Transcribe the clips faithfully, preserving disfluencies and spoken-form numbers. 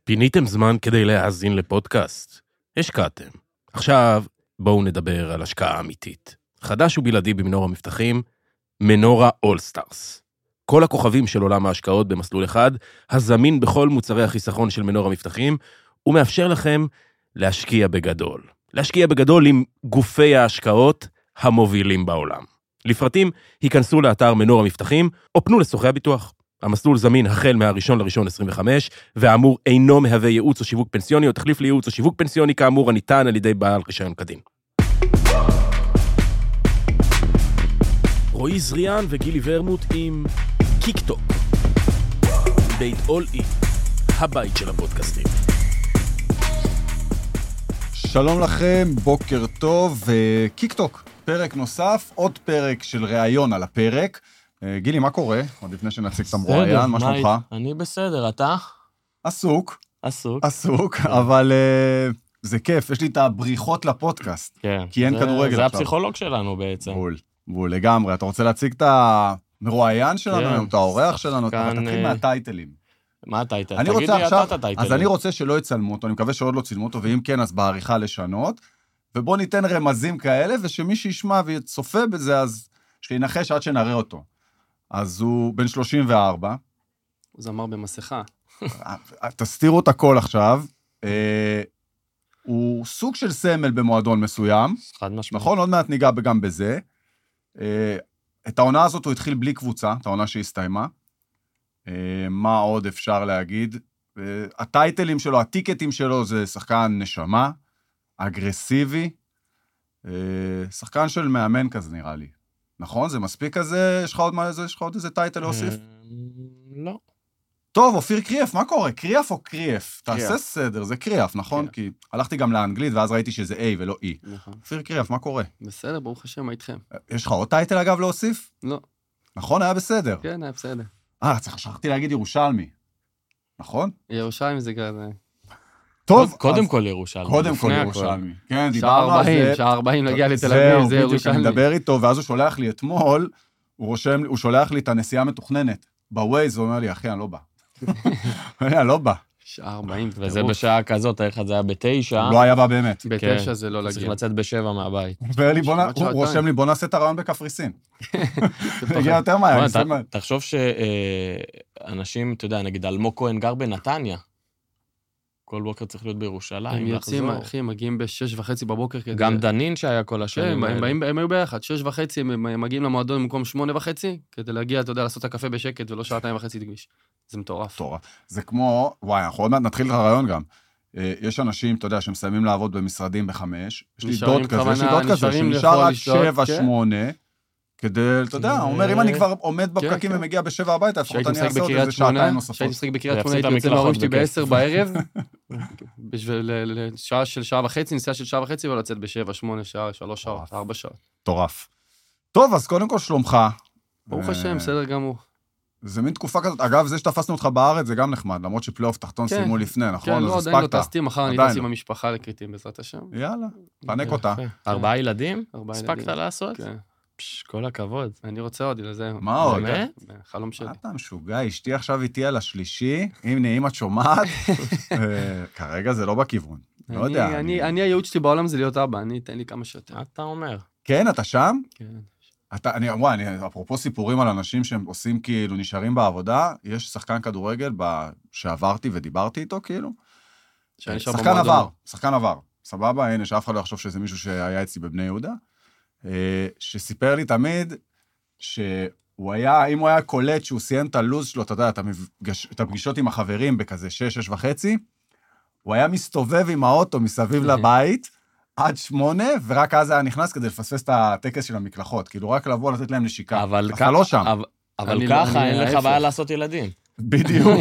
פיניתם זמן כדי להאזין לפודקאסט? השקעתם. עכשיו בואו נדבר על השקעה אמיתית. חדש ובלעדי במנור המבטחים, מנורה אול-סטארס. כל הכוכבים של עולם ההשקעות במסלול אחד, הזמין בכל מוצרי החיסכון של מנור המבטחים, ומאפשר לכם להשקיע בגדול. להשקיע בגדול עם גופי ההשקעות המובילים בעולם. לפרטים, היכנסו לאתר מנור המבטחים, או פנו לסוכני הביטוח. המסלול זמין החל מהראשון לראשון עשרים וחמש, והאמור אינו מהווה ייעוץ או שיווק פנסיוני, או תחליף לייעוץ או שיווק פנסיוני כאמור הניתן על ידי בעל רישיון כדין. רועי זריאן וגילי ורמוט עם קיק-טוק. בית אול-אי, הבית של הפודקאסטים. שלום לכם, בוקר טוב, קיק-טוק, פרק נוסף, עוד פרק של ראיון על הפרק. גילי, מה קורה? עוד לפני שנציג את המרואיין, מה שלומך? אני בסדר, אתה? עסוק. עסוק. עסוק, אבל זה כיף, יש לי את הבריחות לפודקאסט. כן. כי אין כדורגל עכשיו. זה הפסיכולוג שלנו בעצם. בול, בול, לגמרי. אתה רוצה להציג את המרואיין שלנו, את האורח שלנו, תתחיל מהטייטלים. מה הטייטל? אני תגיד רוצה לי עכשיו, אתה את הטייטל. אז אני רוצה שלא יצלמו אותו, אני מקווה שעוד לא צילמו אותו, ואם כן, אז בעריכה לשנות, ובוא ניתן רמזים כאלה, ושמי שישמע ויצופה בזה, אז שינחש עד שנראה אותו. אז הוא בן שלושים וארבע. הוא זמר במסכה. תסתירו את הכל עכשיו. הוא סוג של סמל במועדון מסוים. חד משמעית. נכון, עוד מעט ניגע גם בזה. את העונה הזאת הוא התחיל בלי קבוצה, את העונה שהסתיימה. מה עוד אפשר להגיד? הטייטלים שלו, הטיקטים שלו, זה שחקן נשמה, אגרסיבי, שחקן של מאמן כזה נראה לי. נכון? זה מספיק כזה? יש לך עוד מה, יש לך עוד איזה טייטל להוסיף? לא. טוב, אופיר קריאף, מה קורה? קריאף או קריאף? תעשה סדר, זה קריאף, נכון? כי הלכתי גם לאנגלית, ואז ראיתי שזה A ולא E. אופיר קריאף, מה קורה? בסדר, ברוך השם, מה איתכם? יש לך עוד טייטל אגב להוסיף? לא. נכון, היה בסדר. כן, היה בסדר. אה, צריך שכחתי להגיד ירושלמי. נכון? ירושלים זה כזה. טוב, קודם כל ירושלמי. קודם כל ירושלמי. כן, שעה דיברנו על ארבעים, זה. שעה ארבעים להגיע לתל אביב, זה ירושלמי. אני מדבר איתו, ואז הוא שולח לי אתמול, הוא רושם, הוא שולח לי את הנסיעה מתוכננת. בווייז, הוא אומר לי, אחי, אני לא בא. אני לא בא. שעה ארבעים. וזה בשעה כזאת, איך זה היה בתשע. הוא לא היה בא באמת. בתשע זה לא צריך להגיע. לצאת בשבע מהבית. הוא רושם לי, בוא נעשה את הרעיון בקפריסין. הגיע יותר מהר. תחשוב שאנשים, אתה יודע, נגיד, אלמוג כהן גר בנתניה. כל בוקר צריך להיות בירושלים. הם יוצאים, אחי, הם מגיעים בשש וחצי בבוקר. גם דנין שהיה כל השנים. כן, הם היו ביחד, שש וחצי, הם מגיעים למועדון במקום שמונה וחצי, כדי להגיע, אתה יודע, לעשות את הקפה בשקט, ולא שעתיים וחצי תגביש. זה מטורף. זה כמו, וואי, אנחנו עוד מעט נתחיל את הרעיון גם. יש אנשים, אתה יודע, שמסיימים לעבוד במשרדים בחמש, יש לי דוד כזה, יש לי דוד כזה, שנשאר עד שבע, שמונה, כדי, אתה יודע, הוא אומר, אם אני כבר עומד בפקקים ומגיע בשבע הביתה, לפחות אני אעשה עוד איזה שעתיים נוספות. כשהייתי משחק בקריית שמונה, הייתי יוצא מההורים שלי בעשר בערב, בשביל שעה של שעה וחצי, נסיעה של שעה וחצי, ולצאת בשבע, שמונה, שעה, שלוש שעות, ארבע שעות. טורף. טוב, אז קודם כל שלומך. ברוך השם, בסדר גמור. זה מין תקופה כזאת, אגב, זה שתפסנו אותך בארץ, זה גם נחמד, למרות שפלייאוף תחתון סיימו לפני, נכון? כן, לא, עדיין לא טסתי, מחר אני טס עם המשפחה לקריטים, בעזרת השם. יאללה, פנק אותה. ארבעה ילדים? ארבעה הספקת ילדים. לעשות? כן. פש, כל הכבוד. אני רוצה עוד, לזה. מה עוד? באמת? חלום שלי. אתה משוגע, אשתי עכשיו איתי על השלישי, הנה, אם את שומעת, כרגע זה לא בכיוון. לא יודע. אני, הייעוד שלי בעולם זה להיות אבא, אני אתן לי כמה שיותר. מה אתה אומר? כן, אתה שם? כן. אתה, אני, וואי, אני, אפרופו סיפורים על אנשים שהם עושים כאילו, נשארים בעבודה, יש שחקן כדורגל שעברתי ודיברתי איתו, כאילו. שחקן עבר, שחקן עבר. סבבה, הנה, שאף אחד לא יחשוב שזה מישהו שהיה אצלי בבני יהודה, שסיפר לי תמיד שהוא היה, אם הוא היה קולט שהוא סיים את הלוז שלו, אתה יודע, את הפגישות עם החברים בכזה שש, שש וחצי, הוא היה מסתובב עם האוטו מסביב לבית, עד שמונה, ורק אז היה נכנס כדי לפספס את הטקס של המקלחות, כאילו רק לבוא לתת להם נשיקה. אבל אתה לא שם. אבל ככה אין לך בעיה לעשות ילדים. בדיוק.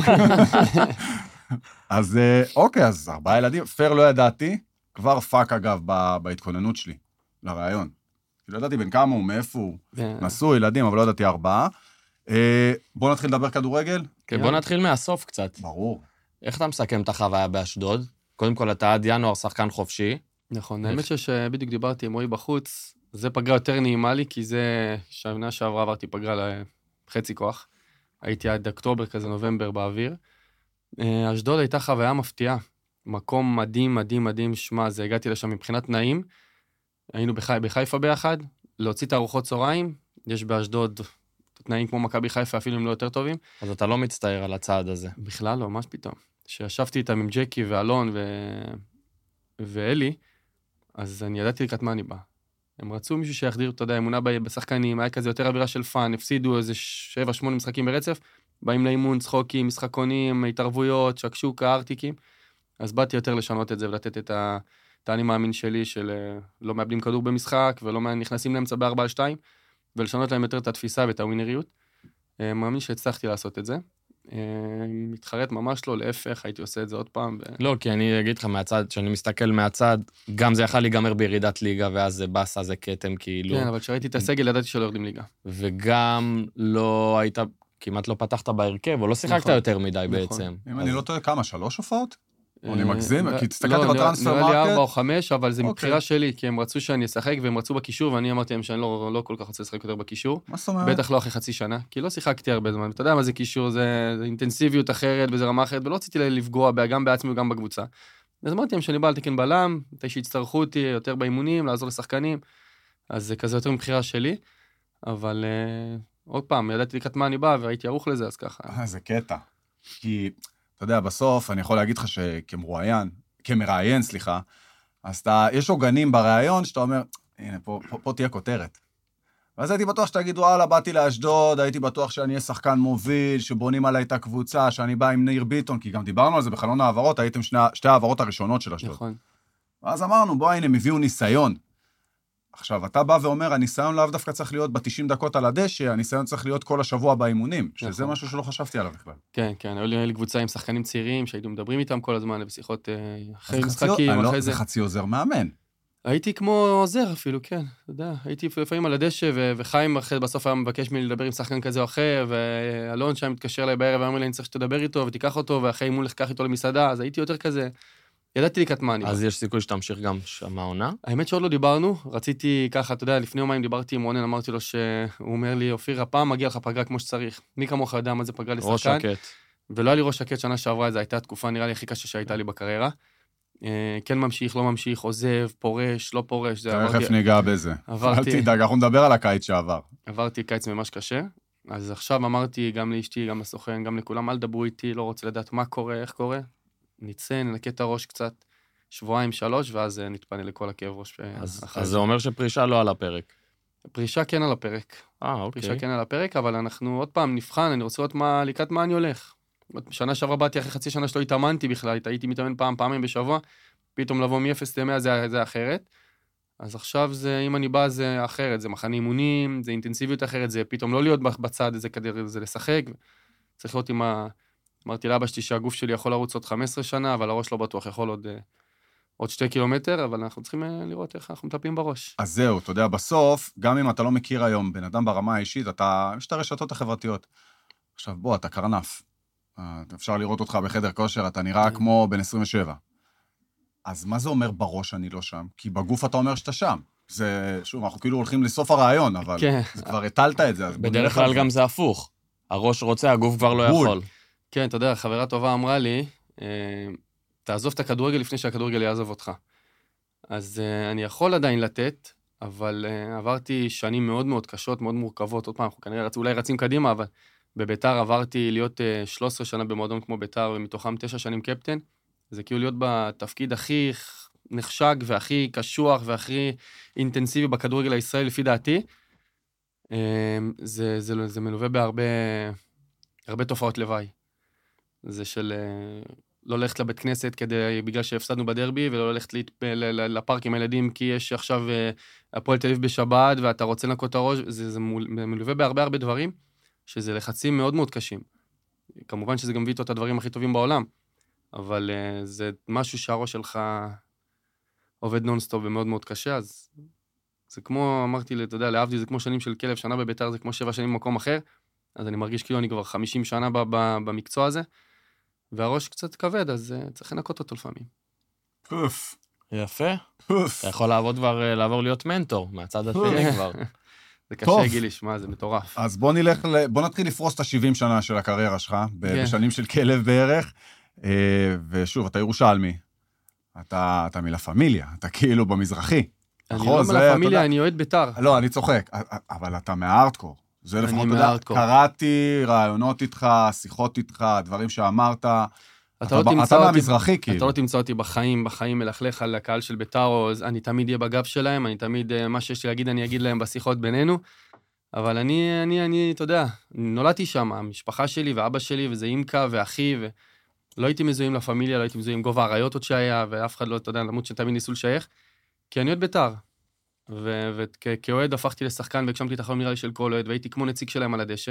אז אוקיי, אז ארבעה ילדים, פר לא ידעתי, כבר פאק אגב בהתכוננות שלי, לרעיון. לא ידעתי בין כמה הוא, מאיפה הוא, נשוא ילדים, אבל לא ידעתי ארבעה. בוא נתחיל לדבר כדורגל. כן, בוא נתחיל מהסוף קצת. ברור. איך אתה מסכם את החוויה באשדוד? קודם כל, אתה עד ינואר שחקן חופשי. נכון, האמת שבדיוק דיברתי עם רועי בחוץ, זה פגרה יותר נעימה לי, כי זה, שנה שעברה עברתי פגרה לחצי כוח, הייתי עד אוקטובר כזה, נובמבר באוויר, אשדוד הייתה חוויה מפתיעה. מקום מדהים, מדהים, מדהים, שמה, זה הגעתי לשם מבחינת תנאים. היינו בחי, בחיפה ביחד, להוציא את הארוחות צהריים, יש באשדוד תנאים כמו מכבי חיפה, אפילו הם לא יותר טובים. אז אתה לא מצטער על הצעד הזה. בכלל לא, ממש פתאום. שישבתי איתם עם ג'קי ואלון ו... ואלי, אז אני ידעתי לקראת מה אני בא. הם רצו מישהו שיחדיר, אתה יודע, אמונה בשחקנים, היה כזה יותר אווירה של פאן, הפסידו איזה שבע, שמונה משחקים ברצף, באים לאימון, צחוקים, משחקונים, התערבויות, שקשוקה, ארטיקים. אז באתי יותר לשנות את זה ולתת את ה... אני מאמין שלי של לא מאבדים כדור במשחק ולא נכנסים לאמצע בארבע על שתיים, ולשנות להם יותר את התפיסה ואת הווינריות. מאמין שהצלחתי לעשות את זה. מתחרט ממש לא, להפך, הייתי עושה את זה עוד פעם. ו... לא, כי אני אגיד לך מהצד, שאני מסתכל מהצד, גם זה יכל להיגמר בירידת ליגה, ואז זה בסה, זה קטם, כאילו... כן, אבל כשראיתי את הסגל, ידעתי שלא יורדים ליגה. וגם לא היית, כמעט לא פתחת בהרכב, או לא שיחקת נכון, יותר מדי נכון. בעצם. אם אז... אני לא טועה, כמה, שלוש הופעות? או אני מגזים, כי תסתכלתי לא, בטרנספר מרקט. נראה לי ארבע או חמש, אבל זה מבחירה שלי, כי הם רצו שאני אשחק, והם רצו בקישור, ואני אמרתי להם שאני לא, לא כל כך רוצה לשחק יותר בקישור. מה זאת אומרת? בטח לא אחרי חצי שנה, כי לא שיחקתי הרבה זמן. אתה יודע מה זה קישור, זה, זה אינטנסיביות אחרת, וזה רמה אחרת, ולא רציתי לפגוע גם בעצמי וגם בקבוצה. אז אמרתי להם שאני בא על תקן בלם, מתי שיצטרכו אותי יותר באימונים, לעזור לשחקנים, אז זה כזה יותר מבחירה שלי, אבל uh, עוד פעם, ידעתי לקראת מה אני בא, והייתי ערוך לזה, אז ככה. זה קטע. כי, אתה יודע, בסוף אני יכול להגיד לך שכמרואיין, כמראיין, סליחה, אז אתה, יש עוגנים בראיון שאתה אומר, הנה, פה, פה, פה תהיה כותרת. ואז הייתי בטוח שתגיד, וואלה, באתי לאשדוד, הייתי בטוח שאני אהיה שחקן מוביל, שבונים עליי את הקבוצה, שאני בא עם ניר ביטון, כי גם דיברנו על זה בחלון העברות, הייתם שני, שתי העברות הראשונות של אשדוד. נכון. ואז אמרנו, בוא, הנה, הם הביאו ניסיון. עכשיו, אתה בא ואומר, הניסיון לאו דווקא צריך להיות ב-תשעים דקות על הדשא, הניסיון צריך להיות כל השבוע באימונים, שזה נכון. משהו שלא חשבתי עליו בכלל. כן, כן, היו לי קבוצה עם שחקנים צעירים, שהיינו מדברים איתם כל הזמן, בשיחות אחרי משחקים, אחרי לא, זה. זה חצי עוזר מאמן. הייתי כמו עוזר אפילו, כן, אתה יודע, הייתי לפעמים על הדשא, ו- וחיים אחרי, בסוף היה מבקש ממני לדבר עם שחקן כזה או אחר, ואלון שם מתקשר אליי בערב, ואמר לי, אני צריך שתדבר איתו, ותיקח אותו, ואחרי אימון לקח איתו למסעדה, אז הייתי יותר כזה, ידעתי לקראת מה אני. אז יש סיכוי שתמשיך גם שם העונה? האמת שעוד לא דיברנו, רציתי ככה, אתה יודע, לפני יומיים דיברתי עם רונן, אמרתי לו שהוא אומר לי, אופיר, הפעם מגיע לך פגרה כמו שצריך. מי כמוך יודע מה זה פגרה לשחקן? ראש שקט. ולא היה לי ראש שקט שנה שעברה, זו הייתה תקופה נראה לי הכי קשה שהייתה לי בקריירה. כן ממשיך, לא ממשיך, עוזב, פורש, לא פורש. תכף ניגע בזה. אל תדאג, אנחנו נדבר על הקיץ שעבר. עברתי קיץ ממש קשה, אז עכשיו אמרתי גם לאשתי, גם לסוכן, גם לכולם, אל דברו איתי, לא רוצה לדעת מה קורה, איך קורה. נצא, ננקה את הראש קצת, שבועיים, שלוש, ואז נתפנה לכל הכאב ראש. אז, אז זה אומר שפרישה לא על הפרק. פרישה כן על הפרק. אה, אוקיי. פרישה כן על הפרק, אבל אנחנו עוד פעם נבחן, אני רוצה לראות מה, לקראת מה אני הולך. שנה שעברה באתי אחרי חצי שנה שלא התאמנתי בכלל, הייתי מתאמן פעם, פעמים בשבוע, פתאום לבוא מ-אפס ל-מאה זה, זה אחרת. אז עכשיו זה, אם אני בא זה אחרת, זה מחנה אימונים, זה אינטנסיביות אחרת, זה פתאום לא להיות בצד, זה כדי, זה לשחק. צריך להיות עם ה... אמרתי לאבא שלי שהגוף שלי יכול לרוץ עוד חמש עשרה שנה, אבל הראש לא בטוח יכול עוד, עוד שתי קילומטר, אבל אנחנו צריכים לראות איך אנחנו מטפלים בראש. אז זהו, אתה יודע, בסוף, גם אם אתה לא מכיר היום בן אדם ברמה האישית, אתה, יש את הרשתות החברתיות. עכשיו בוא, אתה קרנף. אפשר לראות אותך בחדר כושר, אתה נראה כמו בן עשרים ושבע. אז מה זה אומר בראש אני לא שם? כי בגוף אתה אומר שאתה שם. זה, שוב, אנחנו כאילו הולכים לסוף הרעיון, אבל כן. זה כבר הטלת את זה. בדרך כלל גם זה הפוך. הראש רוצה, הגוף כבר לא יכול. כן, אתה יודע, חברה טובה אמרה לי, תעזוב את הכדורגל לפני שהכדורגל יעזוב אותך. אז אני יכול עדיין לתת, אבל עברתי שנים מאוד מאוד קשות, מאוד מורכבות. עוד פעם, אנחנו כנראה אולי רצים קדימה, אבל בביתר עברתי להיות שלוש עשרה שנה במועדון כמו ביתר, ומתוכם תשע שנים קפטן. זה כאילו להיות בתפקיד הכי נחשק והכי קשוח והכי אינטנסיבי בכדורגל הישראלי, לפי דעתי. זה, זה, זה מלווה בהרבה הרבה תופעות לוואי. זה של לא ללכת לבית כנסת כדי, בגלל שהפסדנו בדרבי, ולא ללכת לפארק עם הילדים, כי יש עכשיו הפועל תל אביב בשבת, ואתה רוצה לנקות את הראש, זה, זה מלווה בהרבה הרבה דברים, שזה לחצים מאוד מאוד קשים. כמובן שזה גם מביא את הדברים הכי טובים בעולם, אבל uh, זה משהו שהראש שלך עובד נונסטופ ומאוד מאוד קשה, אז זה כמו, אמרתי, אתה יודע, להבדיל, זה כמו שנים של כלב, שנה בביתר זה כמו שבע שנים במקום אחר, אז אני מרגיש כאילו אני כבר חמישים שנה ב- ב- במקצוע הזה, והראש קצת כבד, אז uh, צריך לנקות אותו לפעמים. פוף. יפה. פוף. אתה יכול לעבוד כבר, לעבור להיות מנטור, מהצד השני כבר. זה קשה, גילי, שמה, זה מטורף. אז בוא נלך, בוא נתחיל לפרוס את ה-שבעים שנה של הקריירה שלך, בשנים של כלב בערך. ושוב, אתה ירושלמי, אתה, אתה מלה פמיליה, אתה כאילו במזרחי. אני לא מלה פמיליה, אני אוהד ביתר. לא, אני צוחק, אבל אתה מהארדקור. זה לפחות, אתה יודע, קראתי רעיונות איתך, שיחות איתך, דברים שאמרת, אתה מהמזרחי כאילו. אתה לא תמצא אותי בחיים, בחיים מלכלך על הקהל של ביתר, אני תמיד אהיה בגב שלהם, אני תמיד, מה שיש לי להגיד, אני אגיד להם בשיחות בינינו, אבל אני, אני, אני, אתה יודע, נולדתי שם, המשפחה שלי ואבא שלי, וזה אימקה ואחי, ולא הייתי מזוהים לפמיליה, לא הייתי מזוהים גובה הרעיות עוד שהיה, ואף אחד לא, אתה יודע, למרות שתמיד ניסו לשייך, כי אני אוהד ביתר. וכאוהד הפכתי לשחקן והגשמתי את החלום נראה לי של כל אוהד, והייתי כמו נציג שלהם על הדשא.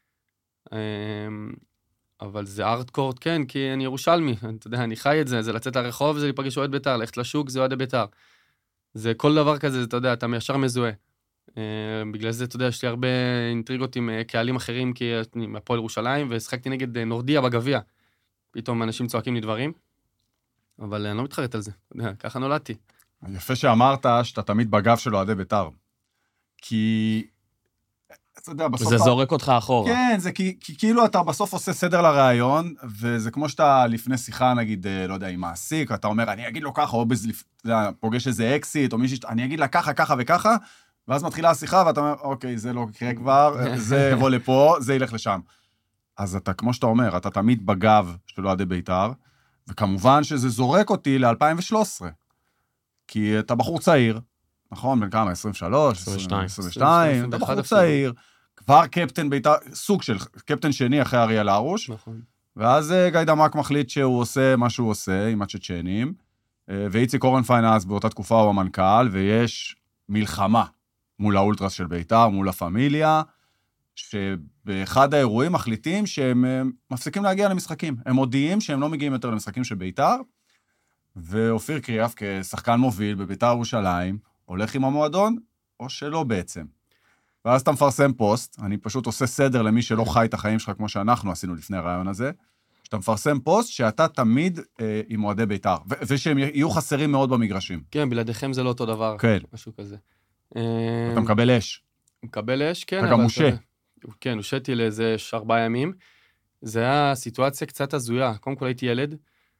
אבל זה ארטקורט, כן, כי אני ירושלמי, אתה יודע, אני חי את זה, זה לצאת לרחוב, זה להיפגש אוהד ביתר, ללכת לשוק, זה אוהד ביתר. זה כל דבר כזה, אתה יודע, אתה מיישר מזוהה. בגלל זה, אתה יודע, יש לי הרבה אינטריגות עם קהלים אחרים, כי אני מהפועל ירושלים, ושחקתי נגד נורדיה בגביע. פתאום אנשים צועקים לי דברים, אבל אני לא מתחרט על זה, אתה יודע, ככה נולדתי. יפה שאמרת שאתה תמיד בגב של אוהדי ביתר. כי, אתה יודע, בסוף... זה זורק אותך אחורה. כן, זה כי, כי כאילו אתה בסוף עושה סדר לרעיון, וזה כמו שאתה לפני שיחה, נגיד, לא יודע, עם מעסיק, אתה אומר, אני אגיד לו ככה, או בזלפ... פוגש איזה אקסיט, או מישהו, אני אגיד לה ככה, ככה וככה, ואז מתחילה השיחה, ואתה אומר, אוקיי, זה לא יקרה כבר, זה יבוא לפה, זה ילך לשם. אז אתה, כמו שאתה אומר, אתה תמיד בגב של אוהדי ביתר, וכמובן שזה זורק אותי ל-אלפיים ושלוש עשרה. כי אתה בחור צעיר, נכון? בין כמה? עשרים ושלוש, עשרים ושתיים, אתה בחור צעיר, כבר קפטן ביתר, סוג של קפטן שני אחרי אריאל הרוש, נכון. ואז גיא דמק מחליט שהוא עושה מה שהוא עושה עם הצ'צ'נים, ואיציק אורנפיין אז באותה תקופה הוא המנכ"ל, ויש מלחמה מול האולטרס של ביתר, מול הפמיליה, שבאחד האירועים מחליטים שהם מפסיקים להגיע למשחקים. הם מודיעים שהם לא מגיעים יותר למשחקים של ביתר, ואופיר קריאף כשחקן מוביל בביתר ירושלים, הולך עם המועדון, או שלא בעצם. ואז אתה מפרסם פוסט, אני פשוט עושה סדר למי שלא חי את החיים שלך כמו שאנחנו עשינו לפני הרעיון הזה, שאתה מפרסם פוסט שאתה תמיד אה, עם מועדי ביתר, ו- ושהם יהיו חסרים מאוד במגרשים. כן, בלעדיכם זה לא אותו דבר. כן. משהו כזה. אתה מקבל אש. מקבל אש, כן. אתה גם מושה. כן, הושעתי לאיזה ארבעה ימים. זה היה סיטואציה קצת הזויה. קודם כל הייתי ילד,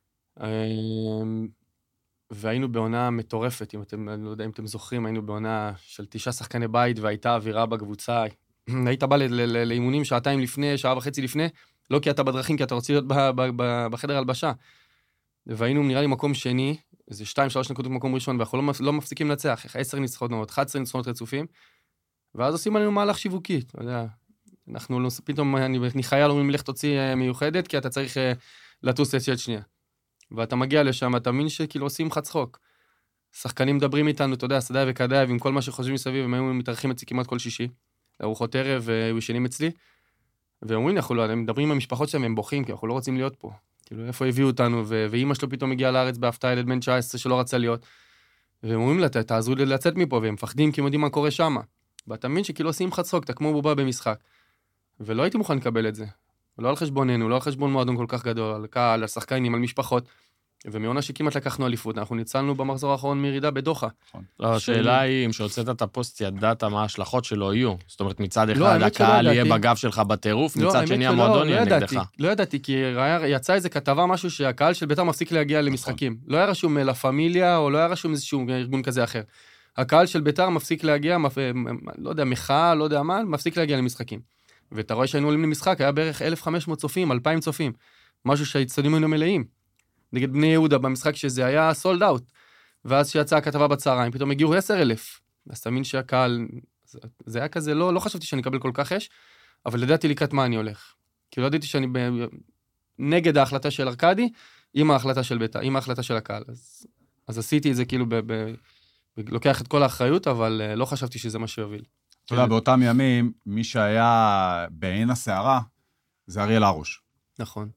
והיינו בעונה מטורפת, אם אתם, לא יודע אם אתם זוכרים, היינו בעונה של תשעה שחקני בית, והייתה אווירה בקבוצה. היית בא לאימונים שעתיים לפני, שעה וחצי לפני, לא כי אתה בדרכים, כי אתה רוצה להיות בחדר הלבשה. והיינו נראה לי מקום שני, איזה שתיים, שלוש נקודות במקום ראשון, ואנחנו לא, לא מפסיקים לנצח, עשר ניצחונות, אחת עשרה ניצחונות רצופים, ואז עושים עלינו מהלך שיווקי, אתה יודע, אנחנו פתאום, אני, אני חייל אומרים לך תוציא מיוחדת, כי אתה צריך לטוס לצ'אט שנייה. ואתה מגיע לשם, אתה מבין שכאילו עושים לך צחוק. שחקנים מדברים איתנו, אתה יודע, סדאי וקדאי, ועם כל מה שחושבים מסביב, הם היו מתארחים אצלי כמעט כל שישי, ארוחות ערב, היו ישנים אצלי, ואומרים, אנחנו לא, הם מדברים עם המשפחות שלהם, הם בוכים, כי אנחנו לא רוצים להיות פה. כאילו, איפה הביאו אותנו, ואמא שלו פתאום הגיעה לארץ בהפתעה, ילד בן תשע עשרה שלא רצה להיות, והם אומרים לה, תעזרו לי לצאת מפה, והם מפחדים, כי הם יודעים מה קורה שם. ואתה מבין שכאילו עושים לך צחוק, אתה כמו בובה במשחק. ולא הייתי מוכן לקבל את זה. לא על חשבוננו, לא על חשבון מועדון כל כך גדול, על קהל, על שחקנים, על משפחות. ומעונה שכמעט לקחנו אליפות, אנחנו ניצלנו במחזור האחרון מירידה בדוחה. השאלה היא, אם שהוצאת את הפוסט, ידעת מה ההשלכות שלו יהיו. זאת אומרת, מצד אחד, הקהל יהיה בגב שלך בטירוף, מצד שני המועדון יהיה נגדך. לא ידעתי, כי יצא איזה כתבה משהו שהקהל של ביתר מפסיק להגיע למשחקים. לא היה רשום לה פמיליה, או לא היה רשום איזשהו ארגון כזה אחר. הקהל של ביתר מפסיק להגיע, לא יודע, מחאה, לא יודע מה, מפסיק להגיע למשחקים. ואתה רואה שהיינו עולים למשחק, היה בערך אלף וחמש מאות צופים, אלפיים צופים. משהו שהאצטדיונים היו מלאים. נגד בני יהודה במשחק שזה היה סולד אאוט. ואז שיצאה הכתבה בצהריים, פתאום הגיעו עשר אלף. אז תאמין שהקהל, זה היה כזה, לא, לא חשבתי שאני אקבל כל כך אש, אבל ידעתי לקראת מה אני הולך. כי לא ידעתי שאני ב... נגד ההחלטה של ארקדי, עם ההחלטה של ביתר, עם ההחלטה של הקהל. אז, אז עשיתי את זה כאילו, ב... ב... לוקח את כל האחריות, אבל לא חשבתי שזה מה שיוביל. אתה יודע, באותם ימים, מי שהיה בעין הסערה, זה אריאל הרוש. נכון.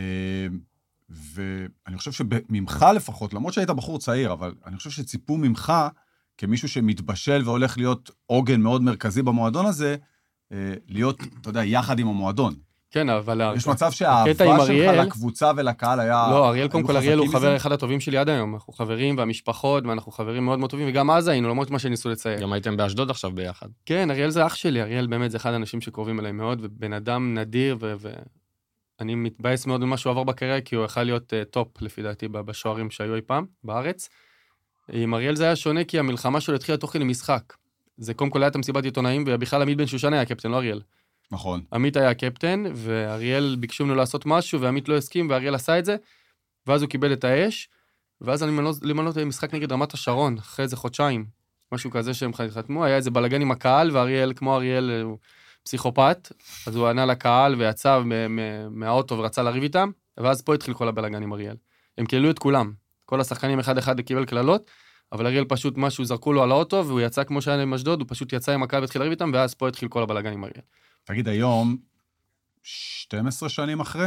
ואני חושב שממך לפחות, למרות שהיית בחור צעיר, אבל אני חושב שציפו ממך, כמישהו שמתבשל והולך להיות עוגן מאוד מרכזי במועדון הזה, להיות, אתה יודע, יחד עם המועדון. כן, אבל... יש מצב שהאהבה שלך לקבוצה ולקהל היה... לא, אריאל, קודם כל, אריאל הוא חבר אחד הטובים שלי עד היום. אנחנו חברים והמשפחות, ואנחנו חברים מאוד מאוד טובים, וגם אז היינו, למרות מה שניסו לצייר. גם הייתם באשדוד עכשיו ביחד. כן, אריאל זה אח שלי, אריאל באמת זה אחד האנשים שקרובים אליי מאוד, ובן אדם נדיר, ו... אני מתבאס מאוד ממה שהוא עבר בקריירה, כי הוא יכול להיות uh, טופ, לפי דעתי, בשוערים שהיו אי פעם, בארץ. עם אריאל זה היה שונה, כי המלחמה שלו התחילה תוך כדי משחק. זה קודם כל היה את המסיבת עיתונאים, ובכלל עמית בן שושן היה קפטן, לא אריאל. נכון. עמית היה קפטן, ואריאל ביקשו ממנו לעשות משהו, ועמית לא הסכים, ואריאל עשה את זה, ואז הוא קיבל את האש, ואז אני למנות משחק נגד רמת השרון, אחרי איזה חודשיים, משהו כזה שהם חתמו, היה איזה בלגן עם הקהל, ואריאל, כמו אריאל, הוא פסיכופת, אז הוא ענה לקהל ויצא מהאוטו ורצה לריב איתם, ואז פה התחיל כל הבלגן עם אריאל. הם קללו את כולם, כל השחקנים אחד אחד קיבל קללות, אבל אריאל פשוט משהו, זרקו לו על האוטו, והוא יצא כמו שהיה עם אשדוד, הוא פשוט יצא עם הקהל והתחיל לריב איתם, ואז פה התחיל כל הבלגן עם אריאל. תגיד, היום, שתים עשרה שנים אחרי,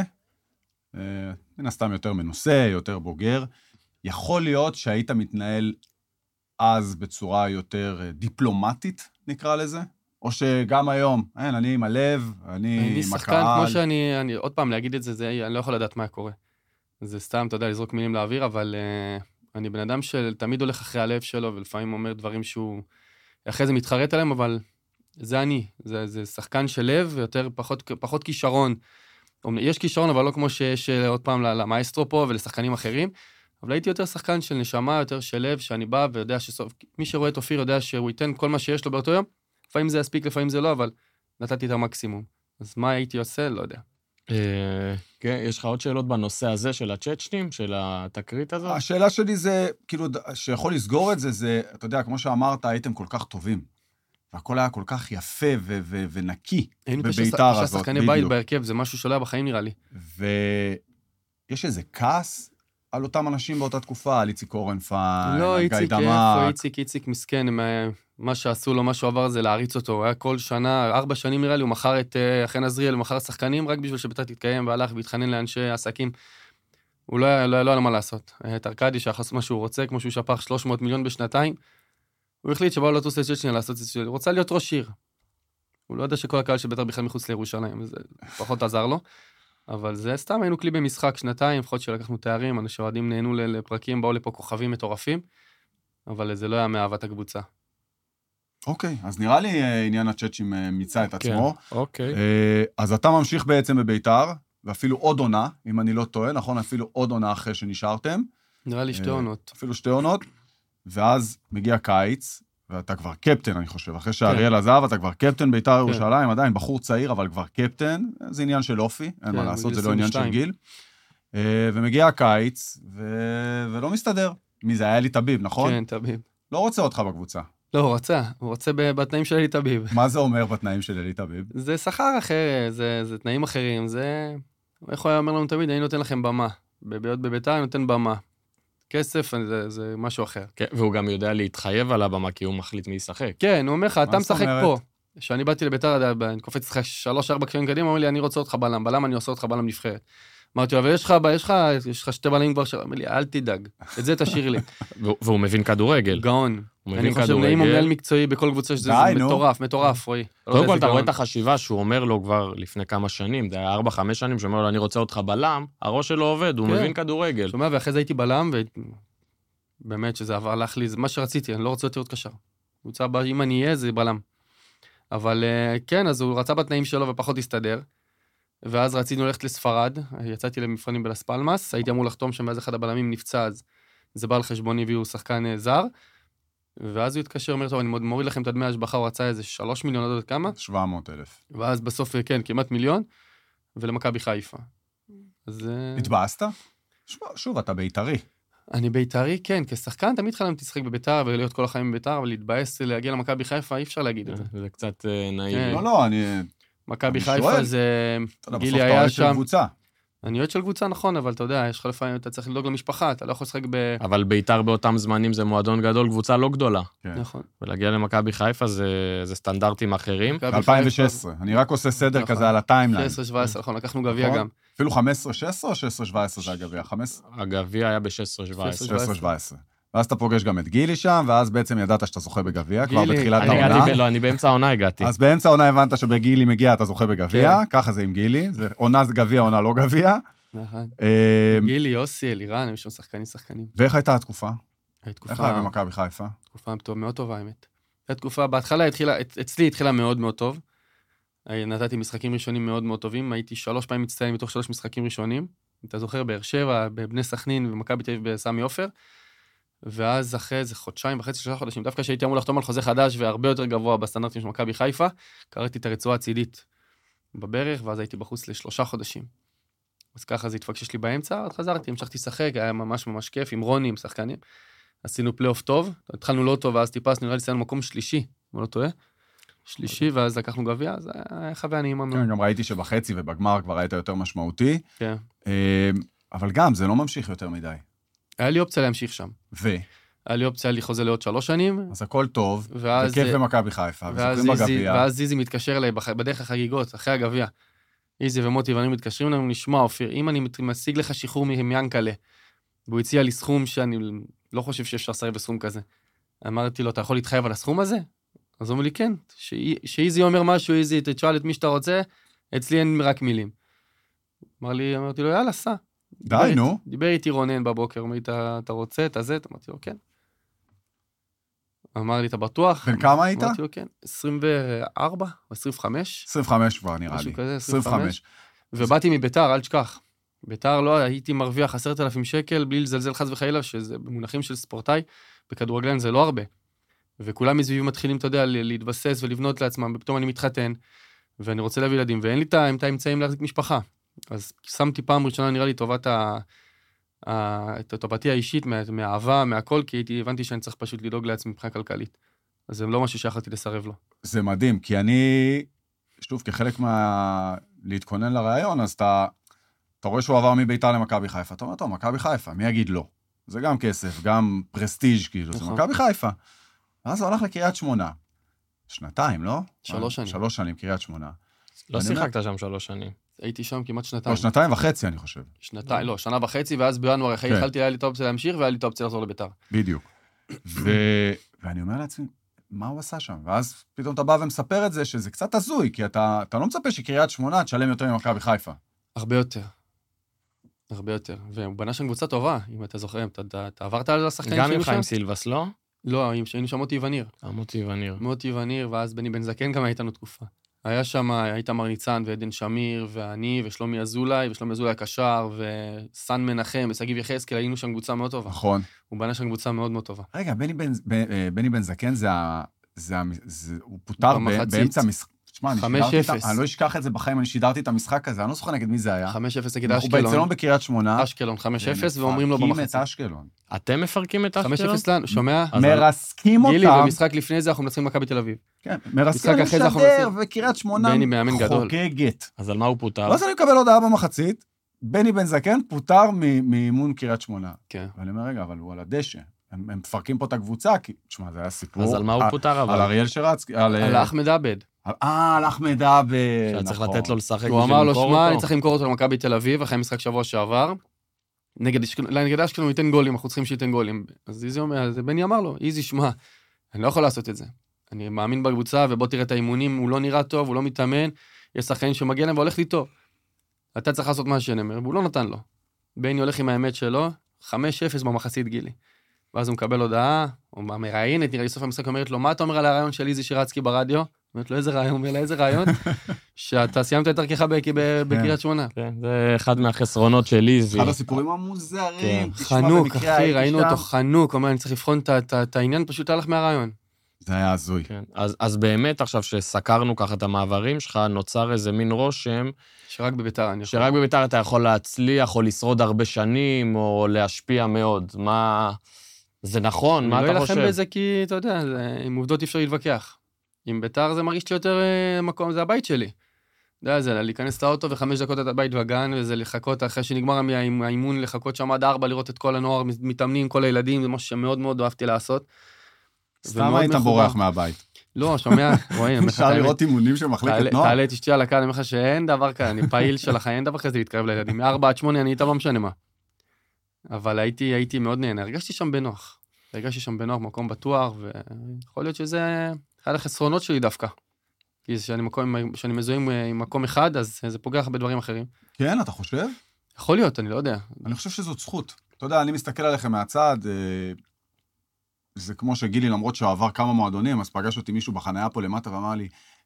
מן הסתם יותר מנוסה, יותר בוגר, יכול להיות שהיית מתנהל אז בצורה יותר דיפלומטית, נקרא לזה? או שגם היום, אין, אני עם הלב, אני עם הקהל. אני שחקן, כמו שאני, אני, עוד פעם, להגיד את זה, זה, אני לא יכול לדעת מה קורה. זה סתם, אתה יודע, לזרוק מילים לאוויר, אבל uh, אני בן אדם שתמיד הולך אחרי הלב שלו, ולפעמים אומר דברים שהוא, אחרי זה מתחרט עליהם, אבל זה אני. זה, זה שחקן של לב, ויותר, פחות, פחות כישרון. יש כישרון, אבל לא כמו שיש עוד פעם למאסטרו פה, ולשחקנים אחרים. אבל הייתי יותר שחקן של נשמה, יותר של לב, שאני בא ויודע שסוף, מי שרואה את אופיר יודע שהוא ייתן כל מה שיש לו באותו יום, לפעמים זה יספיק, לפעמים זה לא, אבל נתתי את המקסימום. אז מה הייתי עושה? לא יודע. כן, יש לך עוד שאלות בנושא הזה של הצ'אצ'נים, של התקרית הזאת? השאלה שלי זה, כאילו, שיכול לסגור את זה, זה, אתה יודע, כמו שאמרת, הייתם כל כך טובים. והכל היה כל כך יפה ונקי בביתר הזאת. היינו שחקני בית בהרכב, זה משהו שלא היה בחיים נראה לי. ויש איזה כעס על אותם אנשים באותה תקופה, על איציק אורנפיין, לא, איציק, איפה, איציק, איציק מסכן, מה שעשו לו, מה שהוא עבר זה להריץ אותו, היה כל שנה, ארבע שנים נראה לי, הוא מכר את חן עזריאל, הוא מכר שחקנים, רק בשביל שביתר תתקיים, והלך והתחנן לאנשי עסקים, הוא לא היה, לא היה מה לעשות. את ארקדי שהחס מה שהוא רוצה, כמו שהוא שפך שלוש מאות מיליון בשנתיים, הוא החליט שבאו לטוס לצ'צ'ניה לעשות את זה, הוא רוצה להיות ראש עיר. הוא לא יודע שכל הקהל של ביתר בכלל מחוץ לירושלים, וזה פחות עזר לו. אבל זה סתם, היינו כלי במשחק שנתיים, לפחות שלקחנו תארים, אנשים אוהדים נהנו לפרקים, באו לפה כוכבים מטורפים, אבל זה לא היה מאהבת הקבוצה. אוקיי, אז נראה לי עניין הצ'אצ'ים מיצה את עצמו. אוקיי. אז אתה ממשיך בעצם בביתר, ואפילו עוד עונה, אם אני לא טועה, נכון? אפילו עוד עונה אחרי שנשארתם. נראה לי שתי עונות. אפילו שתי עונות, ואז מגיע קיץ, ואתה כבר קפטן, אני חושב. אחרי שאריאל עזב, אתה כבר קפטן ביתר ירושלים, עדיין בחור צעיר, אבל כבר קפטן. זה עניין של אופי, אין מה לעשות, זה לא עניין של גיל. ומגיע הקיץ, ולא מסתדר. מי זה? היה אלי טביב, נכון? כן, טביב. לא רוצה אותך בקבוצה. לא, הוא רוצה. הוא רוצה בתנאים של אלי טביב. מה זה אומר בתנאים של אלי טביב? זה שכר אחר, זה תנאים אחרים, זה... איך הוא היה אומר לנו תמיד, אני נותן לכם במה. בביתר אני נותן במה. כסף, זה, זה משהו אחר. כן, והוא גם יודע להתחייב על הבמה, כי הוא מחליט מי ישחק. כן, הוא אומר לך, אתה משחק פה. כשאני באתי לביתר, אני קופץ לך שלוש, ארבע קשיים קדימה, הוא אומר לי, אני רוצה אותך בלם, בלם אני עושה אותך בלם נבחרת. אמרתי לו, אבל יש לך, יש לך, יש לך שתי בלמים כבר, אמר לי, אל תדאג, את זה תשאיר לי. והוא מבין כדורגל. גאון. אני חושב, נעים ומנהל מקצועי בכל קבוצה, שזה מטורף, מטורף, רואי. קודם כל, אתה רואה את החשיבה שהוא אומר לו כבר לפני כמה שנים, זה היה ארבע, חמש שנים, שאומר לו, אני רוצה אותך בלם, הראש שלו עובד, הוא מבין כדורגל. שומע, ואחרי זה הייתי בלם, באמת שזה עבר לך לי, זה מה שרציתי, אני לא רוצה להיות קשר. הוא רוצה, אם אני אהיה, זה בלם. אבל כן, אז הוא רצה בתנאים שלו ופחות הסתדר, ואז רצינו ללכת לספרד, יצאתי למבחנים בלס פלמאס, הייתי אמור לחתום שם, ואז אחד הבלמים נפצע, אז זה בא על חשבוני והוא שחקן זר, ואז הוא התקשר, אומר, טוב, אני מוריד לכם את דמי ההשבחה, הוא רצה איזה שלוש מיליון, לא יודעת כמה. שבע מאות אלף. ואז בסוף, כן, כמעט מיליון, ולמכבי חיפה. אז... התבאסת? שוב, אתה בית"רי. אני בית"רי, כן, כשחקן תמיד חלמתי לשחק בבית"ר ולהיות כל החיים בבית"ר, אבל להתבאס להגיע למכבי חיפה, אי אפשר להגיד את זה. זה קצת נאיבי. לא, לא, אני... מכבי חיפה זה... גילי היה שם... אני אוהד של קבוצה, נכון, אבל אתה יודע, יש לך לפעמים, אתה צריך לדאוג למשפחה, אתה לא יכול לשחק ב... אבל בית"ר באותם זמנים זה מועדון גדול, קבוצה לא גדולה. נכון. ולהגיע למכבי חיפה זה סטנדרטים אחרים. אלפיים ושש עשרה, אני רק עושה סדר כזה על הטיימליין. שש עשרה שבע עשרה, נכון, לקחנו גביע גם. אפילו חמש עשרה שש עשרה או שש עשרה שבע עשרה זה הגביע? הגביע היה ב-שש עשרה שבע עשרה. שש עשרה שבע עשרה. ואז אתה פוגש גם את גילי שם, ואז בעצם ידעת שאתה זוכה בגביע, כבר בתחילת העונה. לא, אני באמצע העונה הגעתי. אז באמצע העונה הבנת שבגילי מגיע, אתה זוכה בגביע, ככה זה עם גילי, זה עונה זה גביע, עונה לא גביע. נכון. גילי, יוסי, אלירן, הם שם שחקנים, שחקנים. ואיך הייתה התקופה? התקופה... איך היה במכבי חיפה? תקופה מאוד טובה, האמת. התקופה, בהתחלה התחילה, אצלי התחילה מאוד מאוד טוב. נתתי משחקים ראשונים מאוד מאוד טובים, הייתי שלוש פעמים מצטיין מתוך שלוש משחקים ראשונים, אתה זוכר, באר שבע, בבני סכנין ומכבי תל אביב בסמי עופר, ואז אחרי איזה חודשיים וחצי, שלושה חודשים, דווקא שהייתי אמור לחתום על חוזה חדש והרבה יותר גבוה בסטנדרטים של מכבי חיפה, קראתי את הרצועה הצידית בברך, ואז הייתי בחוץ לשלושה חודשים. אז ככה זה התפקשש לי באמצע, עוד חזרתי, המשכתי לשחק, היה ממש ממש כיף, עם רוני, עם שחקנים. עשינו פלייאוף טוב, התחלנו לא טוב, ואז טיפסנו, נראה לי סיימנו מקום שלישי, אני לא טועה. שלישי, ואז לקחנו גביע, אז היה חוויה נעימה מאוד. כן, גם ראיתי שבחצי ובגמר כבר היית יותר משמעותי. כן. אבל גם, זה לא ממשיך יותר מדי. היה לי אופציה להמשיך שם. ו? היה לי אופציה, היה לי חוזה לעוד שלוש שנים. אז הכל טוב, וכיף במכבי חיפה, וזוכרים בגביע. ואז איזי מתקשר אליי בדרך החגיגות, אחרי הגביע. איזי ומוטי ואני מתקשרים לנו, נשמע, אופיר, אם אני משיג לך שחרור מיאנקלה, והוא הציע לי סכום שאני לא חושב שאפשר לסרב בסכום כזה. אמרתי לו, אתה יכול להתחייב על הסכום הזה? אז הוא אומר לי, כן, שאיזי אומר משהו, איזי, תשאל את מי שאתה רוצה, אצלי אין רק מילים. אמר לי, אמרתי לו, יאללה, סע. די, נו. דיבר איתי רונן בבוקר, אמר לי, אתה רוצה, אתה זה? אמרתי לו, כן. אמר לי, אתה בטוח? בן כמה היית? אמרתי לו, כן. עשרים וארבע או עשרים וחמש? עשרים וחמש כבר נראה לי. משהו כזה, עשרים וחמש. ובאתי מביתר, אל תשכח. ביתר לא, הייתי מרוויח עשרת אלפים שקל, בלי לזלזל חס וחלילה, שזה במונחים של ספורטאי, בכדורגלן זה לא הרבה. וכולם מסביבי מתחילים, אתה יודע, להתבסס ולבנות לעצמם, ופתאום אני מתחתן, ואני רוצה להביא ילדים, ואין לי את האמצעים להחזיק משפחה. אז שמתי פעם ראשונה, נראה לי, טובת ה... את טובתי האישית, מהאהבה, מהכל, כי הייתי, הבנתי שאני צריך פשוט לדאוג לעצמי מבחינה כלכלית. אז זה לא משהו שיכולתי לסרב לו. זה מדהים, כי אני, שוב, כחלק מה... להתכונן לרעיון, אז אתה, אתה רואה שהוא עבר מביתר למכבי חיפה, אתה אומר, טוב, מכבי חיפה, מי יגיד לא? זה גם כסף, גם פרסטיג' כאילו, זה מכבי חיפה. ואז הוא הלך לקריית שמונה. שנתיים, לא? שלוש שנים. שלוש שנים, קריית שמונה. לא שיחקת שם שלוש שנים. הייתי שם כמעט שנתיים. לא, שנתיים וחצי, אני חושב. שנתיים, לא, שנה וחצי, ואז בינואר אחרי התחלתי, היה לי את האופציה להמשיך, והיה לי את האופציה לחזור לביתר. בדיוק. ואני אומר לעצמי, מה הוא עשה שם? ואז פתאום אתה בא ומספר את זה, שזה קצת הזוי, כי אתה, אתה לא מצפה שקריית שמונה תשלם יותר ממכבי חיפה. הרבה יותר. הרבה יותר. והוא בנה שם קבוצה טובה, אם אתה זוכר, אתה, אתה, אתה עברת על השחקנים גם עם חיים סילבס, לא? לא, היינו שם מוטי וניר. מוטי וניר. מוטי וניר, ואז בני בן זקן גם הייתנו תקופה. היה שם, היית מר ניצן ועדן שמיר, ואני, ושלומי אזולאי, ושלומי אזולאי הקשר, וסן מנחם, וסגיב יחזקאל, היינו שם קבוצה מאוד טובה. נכון. הוא בנה שם קבוצה מאוד מאוד טובה. רגע, בני בן, בני בן זקן זה, זה, זה, הוא פוטר באמצע המשחק. תשמע, אני שידרתי את, אני לא אשכח את זה בחיים, אני שידרתי את המשחק הזה, אני לא זוכר נגד מי זה היה. חמש אפס נגד אשקלון. אנחנו בעצלון בקריית שמונה. אשקלון, חמש אפס, ואומרים לו במחצית. מפרקים את אשקלון. אתם מפרקים את אשקלון? חמש אפס לנו, שומע? מרסקים אותם. גילי, במשחק לפני זה אנחנו מנצחים מכבי תל אביב. כן, מרסקים לשדר, וקריית שמונה חוגגת. אז על מה הוא פוטר? ואז אני מקבל הודעה במחצית, בני בן זקן פוטר מאימון קריית שמונה. כן. ואני אומר, רגע, אבל הוא על הדשא. הם מפרקים פה את הקבוצה, כי, תשמע, זה היה סיפור. אז על מה הוא פוטר, אבל? על אריאל שרצקי. על אחמד עבד. אה, על אחמד עבד. שהיה צריך לתת לו לשחק. הוא אמר לו, שמע, אני צריך למכור אותו למכבי תל אביב, אחרי משחק שבוע שעבר. נגד אשקלון הוא ייתן גולים, אנחנו צריכים שייתן גולים. אז איזי אומר, אז בני אמר לו, איזי, שמע, אני לא יכול לעשות את זה. אני מאמין בקבוצה, ובוא תראה את האימונים, הוא לא נראה טוב, הוא לא מתאמן, יש שחקנים שמגיע להם והולך לי טוב. אתה צריך לעשות מה שאני אומר, והוא לא נתן לו. בני הולך עם האמת שלו, חמש אפס במחצית גילי. ואז הוא מקבל הודעה, הוא מראיינת, נראה לי סוף המשחק אומרת לו, מה אתה אומר על הרעיון של איזי שרצקי ברדיו? אומרת לו, איזה רעיון? אומר לה, איזה רעיון? שאתה סיימת את ערכך בקריית שמונה. כן, זה אחד מהחסרונות של איזי. אחד הסיפורים המוזרים. חנוק, אחי, ראינו אותו חנוק, אומר, אני צריך לבחון את העניין, פשוט הלך מהרעיון. זה היה הזוי. אז באמת, עכשיו שסקרנו ככה את המעברים שלך, נוצר איזה מין רושם, שרק בביתר, שרק בביתר אתה יכול להצליח, או לשרוד הרבה שנים, או להשפיע מאוד. מה... זה נכון, מה אתה חושב? אני לא אלחם בזה כי, אתה יודע, עם עובדות אי אפשר להתווכח. עם ביתר זה מרגיש לי יותר מקום, זה הבית שלי. אתה יודע, זה להיכנס לאוטו וחמש דקות את הבית והגן, וזה לחכות אחרי שנגמר האימון, לחכות שם עד ארבע, לראות את כל הנוער מתאמנים, כל הילדים, זה משהו שמאוד מאוד אהבתי לעשות. סתם היית בורח מהבית. לא, שומע, רואים. אפשר לראות אימונים של מחלקת נוער. תעלה את אשתי על הקהל, אני אומר לך שאין דבר כזה, אני פעיל שלך, אין דבר כזה להתקרב לילדים. מארבע עד שמונה אני איתה, לא משנה מה. אבל הייתי, הייתי מאוד נהנה, הרגשתי שם בנוח. הרגשתי שם בנוח, מקום בטוח, ויכול להיות שזה אחד החסרונות שלי דווקא. כי כשאני, מקום, כשאני מזוהה עם מקום אחד, אז זה פוגע לך בדברים אחרים. כן, אתה חושב? יכול להיות, אני לא יודע. אני חושב שזאת זכות. אתה יודע, אני מסתכל עליכם מהצד, זה כמו שגילי, למרות שהוא עבר כמה מועדונים, אז פגש אותי מישהו בחניה פה למטה ואמר לי,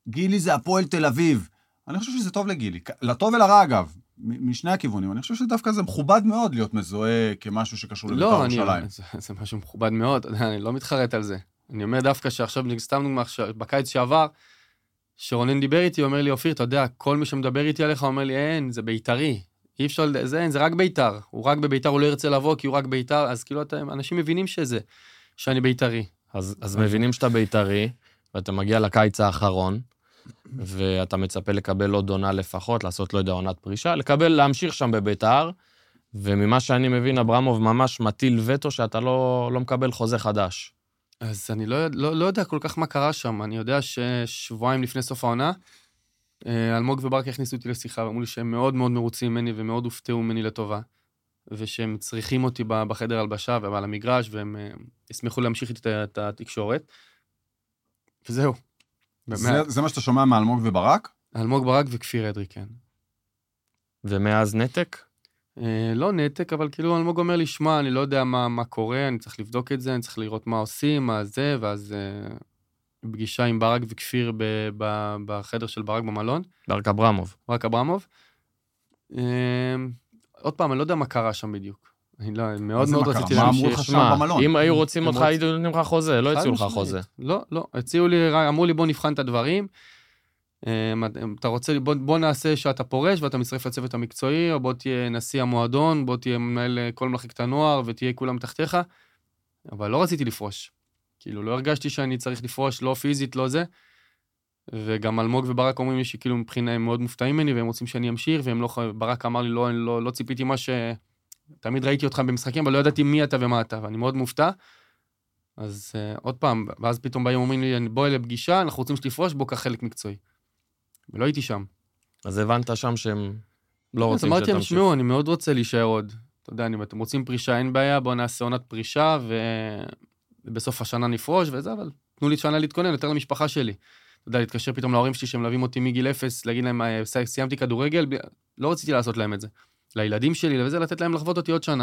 גילי זה הפועל תל אביב. אני חושב שזה טוב לגילי. לטוב ולרע, אגב, משני הכיוונים. אני חושב שדווקא זה מכובד מאוד להיות מזוהה כמשהו שקשור לבית"ר ירושלים. לא, אני, זה, זה משהו מכובד מאוד, אני לא מתחרט על זה. אני אומר דווקא שעכשיו, סתם דוגמה, בקיץ שעבר, שרונן דיבר איתי, הוא אומר לי, אופיר, אתה יודע, כל מי שמדבר איתי עליך, הוא אומר לי, אין, זה בית"רי. אי אפשר, זה אין, זה רק בית"ר. הוא רק בבית"ר, הוא לא ירצה לבוא, כי הוא רק בית"ר, אז כאילו, אנשים מבינים שזה, שאני בית"רי. אז, אז מבינים שאתה בית"רי, ואתה מגיע לקיץ האחרון, ואתה מצפה לקבל עוד עונה לפחות, לעשות, לא יודע, עונת פרישה, לקבל, להמשיך שם בבית"ר, וממה שאני מבין, אברמוב ממש מטיל וטו שאתה לא, לא מקבל חוזה חדש. אז אני לא, לא, לא יודע כל כך מה קרה שם, אני יודע ששבועיים לפני סוף העונה, אלמוג וברק הכניסו אותי לשיחה, ואמרו לי שהם מאוד מאוד מרוצים ממני, ומאוד הופתעו ממני לטובה, ושהם צריכים אותי בחדר הלבשה ועל המגרש, והם ישמחו להמשיך איתי את התקשורת. וזהו. זה, זה מה שאתה שומע מאלמוג וברק? אלמוג ברק וכפיר אדרי, כן. ומאז נתק? אה, לא נתק, אבל כאילו אלמוג אומר לי, שמע, אני לא יודע מה, מה קורה, אני צריך לבדוק את זה, אני צריך לראות מה עושים, מה זה, ואז אה, פגישה עם ברק וכפיר ב, ב, בחדר של ברק במלון. ברק אברמוב. ברק אברמוב. אה, עוד פעם, אני לא יודע מה קרה שם בדיוק. אני לא, מאוד מאוד רציתי להמשיך. מה אמרו לך שם במלון? אם היו רוצים אותך, היו נותנים לך חוזה, לא הציעו לך חוזה. לא, לא, הציעו לי, אמרו לי, בוא נבחן את הדברים, אתה רוצה, בוא, בוא נעשה שאתה פורש, ואתה מצטרף לצוות המקצועי, או בוא תהיה נשיא המועדון, בוא תהיה מנהל כל מחלקת הנוער, ותהיה כולם תחתיך, אבל לא רציתי לפרוש. כאילו, לא הרגשתי שאני צריך לפרוש, לא פיזית, לא זה, וגם אלמוג וברק אומרים לי שכאילו מבחינה הם מאוד מופתעים ממני, והם רוצים שאני אמשיך, והם לא, ברק אמר לי, לא, לא, לא ציפיתי מה ש... תמיד ראיתי אותך במשחקים, אבל לא ידעתי מי אתה ומה אתה, ואני מאוד מופתע. אז uh, עוד פעם, ואז פתאום באים אומרים לי, בוא אלה פגישה, אנחנו רוצים שתפרוש, בוא קח חלק מקצועי. ולא הייתי שם. אז הבנת שם שהם לא רוצים שתמשיך. אמרתי להם, שמעו, אני מאוד רוצה להישאר עוד. אתה יודע, אם אתם רוצים פרישה, אין בעיה, בואו נעשה עונת פרישה, ו... ובסוף השנה נפרוש וזה, אבל תנו לי שנה להתכונן יותר למשפחה שלי. אתה יודע, להתקשר פתאום להורים שלי שמלווים אותי מגיל אפס, להגיד להם, סיימתי כדורגל, לא רציתי לעשות להם את זה. לילדים שלי וזה, לתת להם לחוות אותי עוד שנה.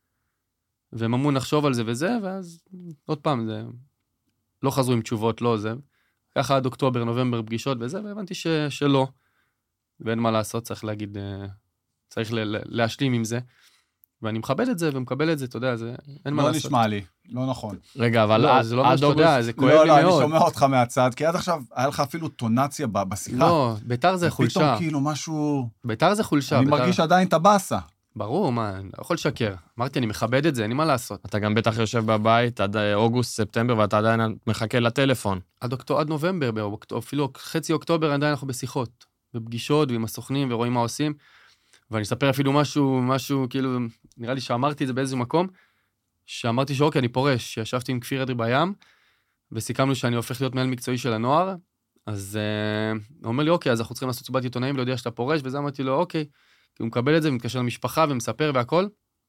והם אמרו, נחשוב על זה וזה, ואז עוד פעם, זה... לא חזרו עם תשובות, לא זה. ככה עד אוקטובר, נובמבר, פגישות וזה, והבנתי ש... שלא. ואין מה לעשות, צריך להגיד, צריך ל... להשלים עם זה. ואני מכבד את זה, ומקבל את זה, אתה יודע, זה... אין מה לעשות. לא נשמע לי, לא נכון. רגע, אבל... לא, זה לא מה שאתה יודע, זה כואב לי מאוד. לא, לא, אני שומע אותך מהצד, כי עד עכשיו היה לך אפילו טונציה בשיחה. לא, ביתר זה חולשה. ופתאום כאילו משהו... ביתר זה חולשה. אני מרגיש עדיין את הבאסה. ברור, מה, אני לא יכול לשקר. אמרתי, אני מכבד את זה, אין לי מה לעשות. אתה גם בטח יושב בבית עד אוגוסט, ספטמבר, ואתה עדיין מחכה לטלפון. עד אוקטובר, עד נובמבר, אפילו חצי אוקטובר, עדיין אנחנו בשיחות, בפגישות ועם הסוכנים, ורואים מה עושים. ואני אספר אפילו משהו, משהו, כאילו, נראה לי שאמרתי את זה באיזה מקום, שאמרתי שאוקיי, אני פורש, שישבתי עם כפיר אדרי בים, וסיכמנו שאני הופך להיות מנהל מקצועי של הנוער, אז uh, הוא אומר לי, אוקיי, אז אנחנו צריכים לעשות סיבת עיתונאים, להודיע שאתה פורש, וזה אמרתי לו, אוקיי, כי הוא מקבל את זה, ומתקשר למשפחה, ומספר והכל,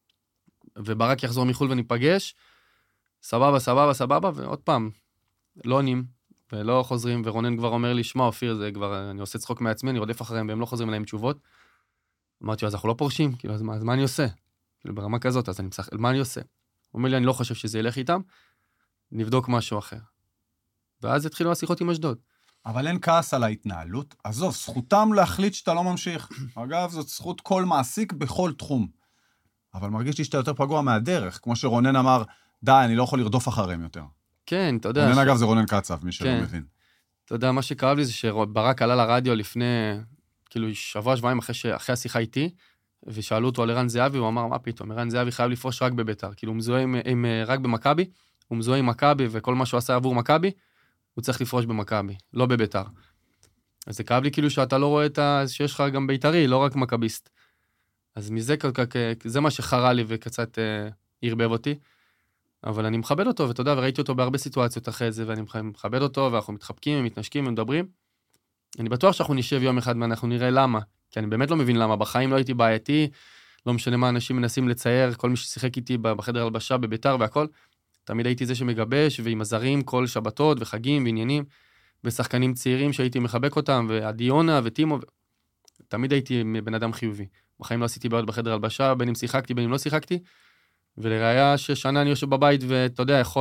וברק יחזור מחול וניפגש, סבבה, סבבה, סבבה, ועוד פעם, לא עונים, ולא חוזרים, ורונן כבר אומר לי, שמע, אופיר, זה כבר, אני עושה צחוק מעצמי, אני רודף אחריהם, והם לא חוזרים אליהם תשובות. אמרתי, אז אנחנו לא פורשים, כאילו, אז מה, אז מה אני עושה? כאילו, ברמה כזאת, אז אני מצח... מה אני עושה? הוא אומר לי, אני לא חושב שזה ילך איתם, נבדוק משהו אחר. ואז התחילו השיחות עם אשדוד. אבל אין כעס על ההתנהלות. עזוב, זכותם להחליט שאתה לא ממשיך. אגב, זאת זכות כל מעסיק בכל תחום. אבל מרגיש לי שאתה יותר פגוע מהדרך, כמו שרונן אמר, די, אני לא יכול לרדוף אחריהם יותר. כן, אתה יודע. רונן, ש... אגב, זה רונן קצב, מי שלא כן. מבין. אתה יודע, מה שכאב לי זה שברק עלה לרדיו לפני, כאילו, שבוע, שבועיים אחרי, ש... אחרי השיחה איתי, ושאלו אותו על ערן זהבי, הוא אמר, מה פתאום, ערן זהבי חייב לפרוש רק בביתר, כאילו הוא מזוהה עם, עם, רק במכבי, הוא מזוהה עם מכבי, וכל מה שהוא עשה עבור מכבי, הוא צריך לפרוש במכבי, לא בביתר. אז זה כאב לי כאילו שאתה לא רואה את ה... שיש לך גם ביתרי, לא רק מכביסט. אז מזה, זה מה שחרה לי וקצת אה, הרבב אותי, אבל אני מכבד אותו, ואתה יודע, וראיתי אותו בהרבה סיטואציות אחרי זה, ואני מכבד אותו, ואנחנו מתחבקים, מתנשקים, ומדברים. אני בטוח שאנחנו נשב יום אחד, ואנחנו נראה למה. כי אני באמת לא מבין למה, בחיים לא הייתי בעייתי, לא משנה מה אנשים מנסים לצייר, כל מי ששיחק איתי בחדר הלבשה, בביתר והכל, תמיד הייתי זה שמגבש, ועם הזרים כל שבתות וחגים ועניינים, ושחקנים צעירים שהייתי מחבק אותם, ועדיונה וטימו, תמיד הייתי בן אדם חיובי. בחיים לא עשיתי בעיות בחדר הלבשה, בין אם שיחקתי, בין אם לא שיחקתי, ולראיה ששנה אני יושב בבית, ואתה יודע, יכול,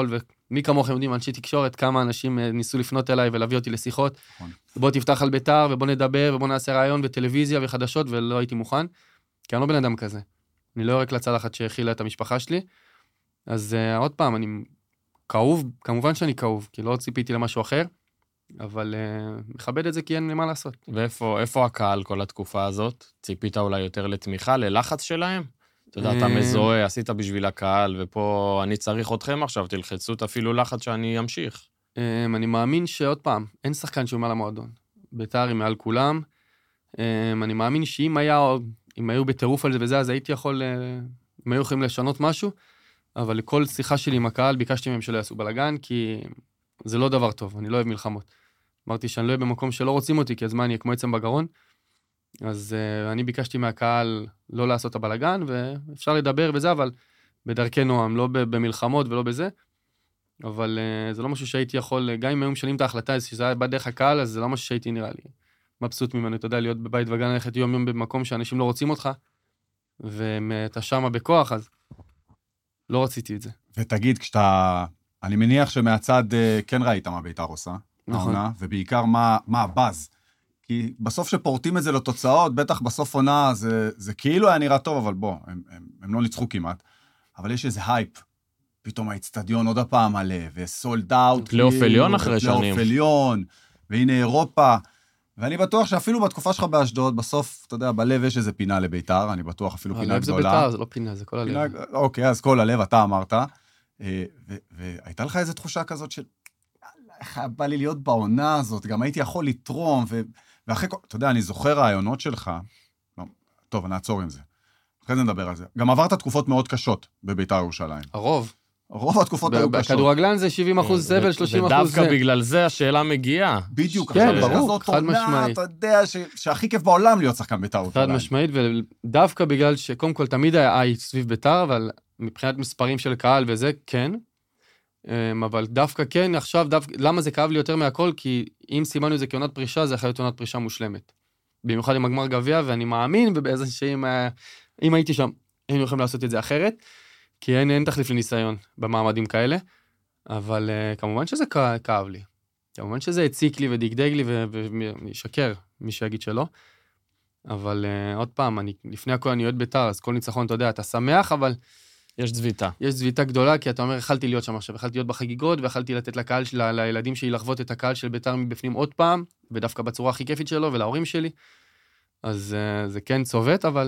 מי כמוכם יודעים, אנשי תקשורת, כמה אנשים ניסו לפנות אליי ולהביא אותי לשיחות. בוא תפתח על ביתר, ובוא נדבר, ובוא נעשה רעיון בטלוויזיה וחדשות, ולא הייתי מוכן, כי אני לא בן אדם כזה. אני לא יורק לצלחת שהכילה את המשפחה שלי. אז uh, עוד פעם, אני כאוב, כמובן שאני כאוב, כי לא ציפיתי למשהו אחר, אבל uh, מכבד את זה כי אין מה לעשות. ואיפה איפה הקהל כל התקופה הזאת? ציפית אולי יותר לתמיכה, ללחץ שלהם? אתה יודע, אתה מזוהה, עשית בשביל הקהל, ופה אני צריך אתכם עכשיו, תלחצו אפילו לחץ שאני אמשיך. אני מאמין שעוד פעם, אין שחקן שהוא מעל המועדון. ביתר היא מעל כולם. אני מאמין שאם היה, אם היו בטירוף על זה וזה, אז הייתי יכול, אם היו יכולים לשנות משהו, אבל לכל שיחה שלי עם הקהל, ביקשתי מהם שלא יעשו בלגן, כי זה לא דבר טוב, אני לא אוהב מלחמות. אמרתי שאני לא אוהב במקום שלא רוצים אותי, כי הזמן יהיה כמו עצם בגרון. אז uh, אני ביקשתי מהקהל לא לעשות את הבלגן, ואפשר לדבר בזה, אבל בדרכי נועם, לא במלחמות ולא בזה. אבל uh, זה לא משהו שהייתי יכול, גם אם היו משנים את ההחלטה, שזה היה בדרך הקהל, אז זה לא משהו שהייתי נראה לי מבסוט ממנו, אתה יודע, להיות בבית וגן, ללכת יום יום במקום שאנשים לא רוצים אותך, ואתה שמה בכוח, אז לא רציתי את זה. ותגיד, כשאתה, אני מניח שמהצד כן ראית מה ביתר עושה, נכון. העונה, ובעיקר מה, מה הבאז. כי בסוף שפורטים את זה לתוצאות, בטח בסוף עונה, זה, זה כאילו היה נראה טוב, אבל בוא, הם, הם, הם לא ניצחו כמעט. אבל יש איזה הייפ. פתאום האצטדיון עוד הפעם מלא, וסולד אאוט. פלייאוף עליון אחרי שנים. פלייאוף עליון, והנה אירופה. ואני בטוח שאפילו בתקופה שלך באשדוד, בסוף, אתה יודע, בלב יש איזה פינה לביתר, אני בטוח אפילו פינה גדולה. הלב זה ביתר, זה לא פינה, זה כל הלב. פינה, אוקיי, אז כל הלב, אתה אמרת. והייתה לך איזו תחושה כזאת של, איך בא לי להיות בעונה הזאת, גם הייתי יכול לתרום, ו... ואחרי כל, אתה יודע, אני זוכר רעיונות שלך, לא, טוב, אני אעצור עם זה. אחרי זה נדבר על זה. גם עברת תקופות מאוד קשות בביתר ירושלים. הרוב. רוב התקופות היו קשות. בכדורגלן זה שבעים אחוז סבל, שלושים אחוז זה. ודווקא בגלל זה השאלה מגיעה. בדיוק, כן, ברור, חד משמעית. אתה יודע שהכי כיף בעולם להיות שחקן ביתר ירושלים. חד משמעית, ודווקא בגלל שקודם כל תמיד היה אי סביב ביתר, אבל מבחינת מספרים של קהל וזה, כן. אבל דווקא כן, עכשיו, דווקא, למה זה כאב לי יותר מהכל? כי אם סימנו את זה כעונת פרישה, זה יכול להיות עונת פרישה מושלמת. במיוחד עם הגמר גביע, ואני מאמין, ובאיזה שאם אם הייתי שם, היינו יכולים לעשות את זה אחרת, כי אין, אין תחליף לניסיון במעמדים כאלה, אבל uh, כמובן שזה כאב לי. כמובן שזה הציק לי ודגדג לי, וישקר מי שיגיד שלא. אבל uh, עוד פעם, אני, לפני הכל אני אוהד ביתר, אז כל ניצחון, אתה יודע, אתה שמח, אבל יש צביטה. יש צביטה גדולה, כי אתה אומר, יכלתי להיות שם עכשיו, יכלתי להיות בחגיגות, ויכלתי לתת לקהל, של, לילדים שלי לחוות את הקהל של ביתר מבפנים עוד פעם, ודווקא בצורה הכי כיפית שלו, ולהורים שלי. אז uh, זה כן צובט, אבל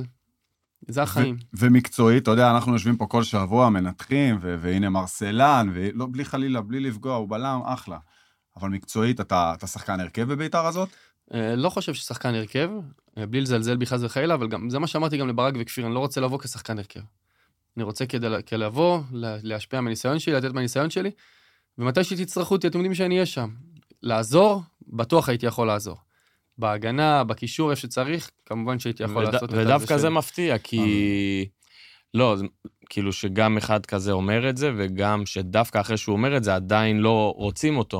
זה החיים. ומקצועית, אתה יודע, אנחנו יושבים פה כל שבוע, מנתחים, והנה מרסלן, ולא, בלי חלילה, בלי לפגוע, הוא בלם, אחלה. אבל מקצועית, אתה, אתה שחקן הרכב בביתר הזאת? לא חושב ששחקן הרכב, בלי לזלזל בחס וחלילה, אבל גם, זה מה שאמרתי גם לברק וכפיר, אני לא רוצה לבוא כשחקן הרכב. אני רוצה כדי, כדי לבוא, להשפיע מהניסיון שלי, לתת מהניסיון שלי, ומתי שתצטרכו אותי, אתם יודעים שאני אהיה שם. לעזור, בטוח הייתי יכול לעזור. בהגנה, בקישור, איפה שצריך, כמובן שהייתי יכול וד... לעשות את זה. ודווקא זה מפתיע, כי לא, כאילו שגם אחד כזה אומר את זה, וגם שדווקא אחרי שהוא אומר את זה, עדיין לא רוצים אותו.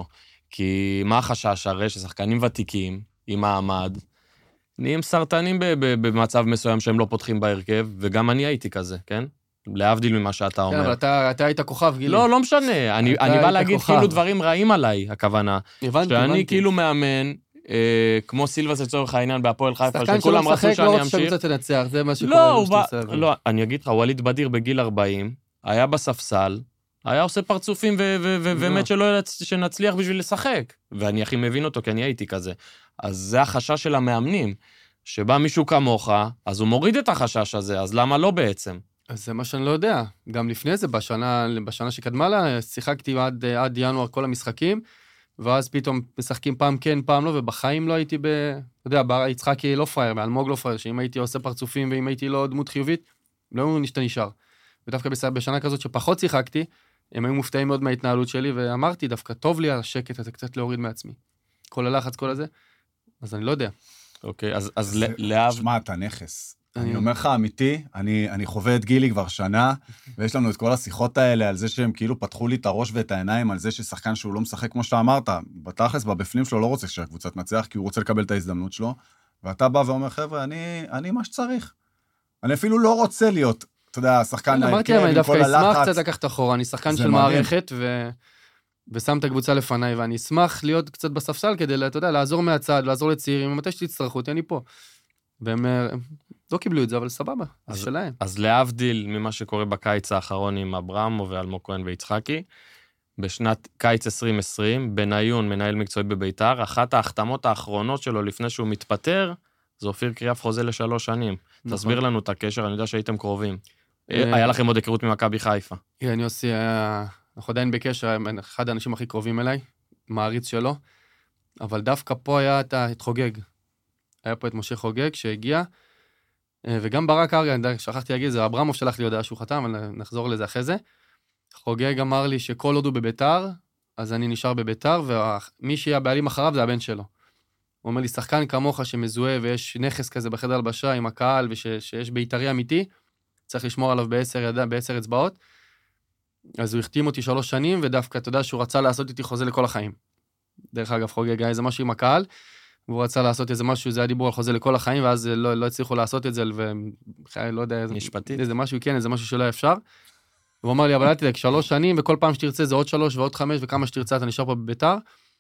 כי מה החשש? הרי ששחקנים ותיקים, עם מעמד, נהיים סרטנים במצב מסוים שהם לא פותחים בהרכב, וגם אני הייתי כזה, כן? להבדיל ממה שאתה אומר. כן, אבל אתה, אתה היית כוכב, גילי. לא, לא משנה. אני, אני בא להגיד כוכב. כאילו דברים רעים עליי, הכוונה. הבנתי, שאני הבנתי. כאילו מאמן, אה, כמו סילבס לצורך העניין בהפועל חיפה, שחקן שלא משחק, לא רוצה שקבוצה תנצח, זה מה שקורה. לא, הוא בא, לא, אני אגיד לך, ווליד בדיר בגיל ארבעים, היה בספסל, היה עושה פרצופים ובאמת שלא שנצליח בשביל לשחק. ואני הכי מבין אותו, כי אני הייתי כזה. אז זה החשש של המאמנים, שבא מישהו כמוך, אז הוא מוריד את החשש הזה, אז למה לא בעצם? אז זה מה שאני לא יודע. גם לפני זה, בשנה, בשנה שקדמה לה, שיחקתי עד, עד ינואר כל המשחקים, ואז פתאום משחקים פעם כן, פעם לא, ובחיים לא הייתי ב... אתה יודע, בר יצחקי לא פרייר, באלמוג לא פרייר, שאם הייתי עושה פרצופים, ואם הייתי לא דמות חיובית, לא היו נשתה נשאר. ודווקא בשנה כזאת שפחות שיחקתי, הם היו מופתעים מאוד מההתנהלות שלי, ואמרתי, דווקא טוב לי השקט הזה, קצת להוריד מעצמי. כל הלחץ, כל הזה, אז אני לא יודע. אוקיי, אז, אז לאב... שמע, אתה נכס. אני אומר לך, אמיתי, אני, אני חווה את גילי כבר שנה, ויש לנו את כל השיחות האלה על זה שהם כאילו פתחו לי את הראש ואת העיניים על זה ששחקן שהוא לא משחק כמו שאתה אמרת, בתכלס, בבפנים שלו לא רוצה שהקבוצה תנצח, כי הוא רוצה לקבל את ההזדמנות שלו, ואתה בא ואומר, חבר'ה, אני, אני מה שצריך. אני אפילו לא רוצה להיות, אתה יודע, שחקן להרכב עם כל הלחץ. אמרתי להם, אני דווקא אשמח קצת לקחת אחורה, אני שחקן של מערכת, ושם את הקבוצה לפניי, ואני אשמח להיות קצת בספסל כדי, אתה יודע, לעזור מהצד, לעזור לצעירים, ומתי שתצטרכו אותי, אני פה. והם לא קיבלו את זה, אבל סבבה, זה שלהם. אז להבדיל ממה שקורה בקיץ האחרון עם אברהם ואלמוג כהן ויצחקי, בשנת קיץ עשרים עשרים, בניון, מנהל מקצועי בביתר, אחת ההחתמות האחרונות שלו לפני שהוא מתפטר, זה אופיר קריאף חוזה לשלוש שנים. תסביר לנו את הקשר, אני יודע שהייתם קרובים. היה לכם עוד היכרות ממכבי חיפה. כן, יוסי, אנחנו עדיין בקשר, אחד האנשים הכי קרובים אליי, מעריץ שלו, אבל דווקא פה היה את חוגג. היה פה את משה חוגג שהגיע, וגם ברק ארגן, שכחתי להגיד, זה אברמוב שלח לי הודעה שהוא חתם, אבל נחזור לזה אחרי זה. חוגג אמר לי שכל עוד הוא בביתר, אז אני נשאר בביתר, ומי שיהיה הבעלים אחריו זה הבן שלו. הוא אומר לי, שחקן כמוך שמזוהה, ויש נכס כזה בחדר הלבשה עם הקהל, ושיש בית"רי אמיתי, צריך לשמור עליו בעשר ידיים, בעשר אצבעות. אז הוא החתים אותי שלוש שנים, ודווקא, אתה יודע שהוא רצה לעשות איתי חוזה לכל החיים. דרך אגב, חוגג היה איזה משהו עם הקהל, והוא רצה לעשות איזה משהו, זה היה דיבור על חוזה לכל החיים, ואז לא, לא הצליחו לעשות את זה, ולא יודע, משפטית. איזה משהו, כן, איזה משהו שלא אפשר. הוא אמר לי, אבל אל תדאג, שלוש שנים, וכל פעם שתרצה זה עוד שלוש ועוד חמש, וכמה שתרצה אתה נשאר פה בביתר.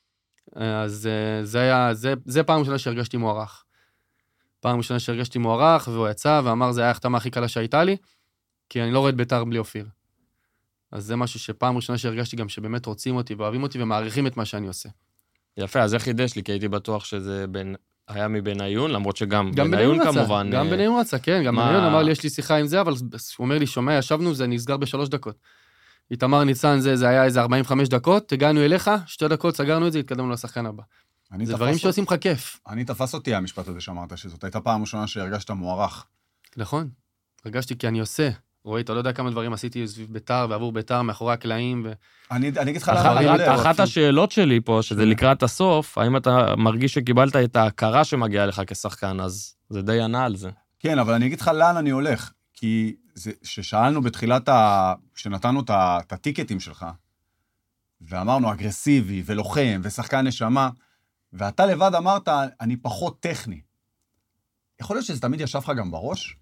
אז זה היה, זה, זה פעם ראשונה שהרגשתי מוערך. פעם ראשונה שהרגשתי מוערך, והוא יצא ואמר, זה היה החתמה הכי קלה שהייתה לי, כי אני לא רואה את ביתר בלי אופיר. אז זה משהו שפעם ראשונה שהרגשתי גם שבאמת רוצים אותי, ואוהבים אותי, ומעריכים את מה שאני עושה. יפה, אז זה חידש לי, כי הייתי בטוח שזה בין, היה מבניון, למרות שגם בניון כמובן. גם בניון רצה, כן, גם בניון אמר לי, יש לי שיחה עם זה, אבל הוא אומר לי, שומע, ישבנו, זה נסגר בשלוש דקות. איתמר ניצן, זה, זה היה איזה ארבעים וחמש דקות, הגענו אליך, שתי דקות, סגרנו את זה, התקדמנו לשחקן הבא. זה דברים שעושים לך כיף. אני תפס אותי המשפט הזה שאמרת, שזאת הייתה פעם ראשונה שהרגשת מוערך. נכון, הרגשתי כי אני עושה. רואי, אתה לא יודע כמה דברים עשיתי סביב ביתר ועבור ביתר, מאחורי הקלעים. אני אגיד לך למה. אחת השאלות שלי פה, שזה לקראת הסוף, האם אתה מרגיש שקיבלת את ההכרה שמגיעה לך כשחקן, אז זה די ענה על זה. כן, אבל אני אגיד לך לאן אני הולך, כי ששאלנו בתחילת, כשנתנו את הטיקטים שלך, ואמרנו אגרסיבי ולוחם ושחקן נשמה, ואתה לבד אמרת, אני פחות טכני. יכול להיות שזה תמיד ישב לך גם בראש?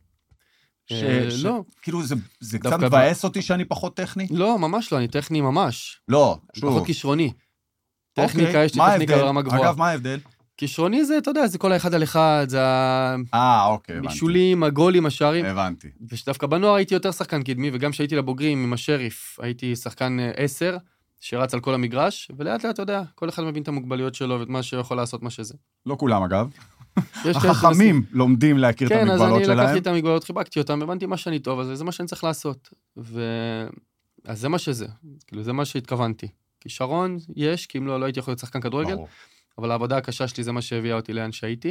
לא. כאילו זה קצת מבאס אותי שאני פחות טכני? לא, ממש לא, אני טכני ממש. לא, שוב. פחות כישרוני. טכניקה, יש לי טכניקה ברמה גבוהה. אגב, מה ההבדל? כישרוני זה, אתה יודע, זה כל האחד על אחד, זה אה, אוקיי, הבנתי. המישולים, הגולים, השערים. הבנתי. ושדווקא בנוער הייתי יותר שחקן קדמי, וגם כשהייתי לבוגרים עם השריף, הייתי שחקן עשר, שרץ על כל המגרש, ולאט לאט, אתה יודע, כל אחד מבין את המוגבליות שלו, ואת מה שיכול לעשות, מה שזה. לא כולם, אגב. החכמים לומדים להכיר את המגבלות שלהם. כן, אז אני לקחתי את המגבלות, חיבקתי אותם, הבנתי מה שאני טוב, אז זה מה שאני צריך לעשות. אז זה מה שזה. כאילו, זה מה שהתכוונתי. כישרון יש, כי אם לא, לא הייתי יכול להיות שחקן כדורגל, אבל העבודה הקשה שלי זה מה שהביאה אותי לאן שהייתי.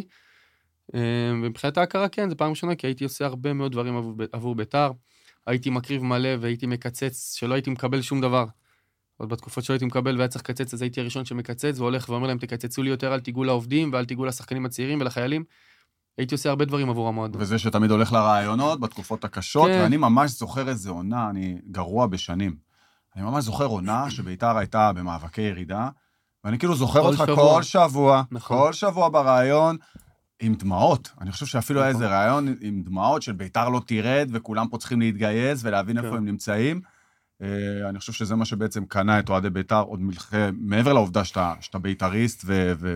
ומבחינת ההכרה, כן, זה פעם ראשונה, כי הייתי עושה הרבה מאוד דברים עבור ביתר. הייתי מקריב מלא והייתי מקצץ, שלא הייתי מקבל שום דבר. עוד בתקופות שלא הייתי מקבל והיה צריך לקצץ, אז הייתי הראשון שמקצץ, והולך ואומר להם, תקצצו לי יותר, אל תיגעו לעובדים, ואל תיגעו לשחקנים הצעירים ולחיילים. הייתי עושה הרבה דברים עבור המועדון. וזה שתמיד הולך לרעיונות, בתקופות הקשות, כן. ואני ממש זוכר איזה עונה, אני גרוע בשנים. אני ממש זוכר עונה שביתר הייתה במאבקי ירידה, ואני כאילו זוכר אותך שבוע. כל שבוע, נכון. כל שבוע ברעיון, עם דמעות. אני חושב שאפילו נכון. היה איזה רעיון עם דמעות של ביתר לא תירד, וכולם פה צריכים להתגייס ולהבין כן. איפה הם נמצאים. אני חושב שזה מה שבעצם קנה את אוהדי ביתר, עוד מלכה, מעבר לעובדה שאתה, שאתה ביתריסט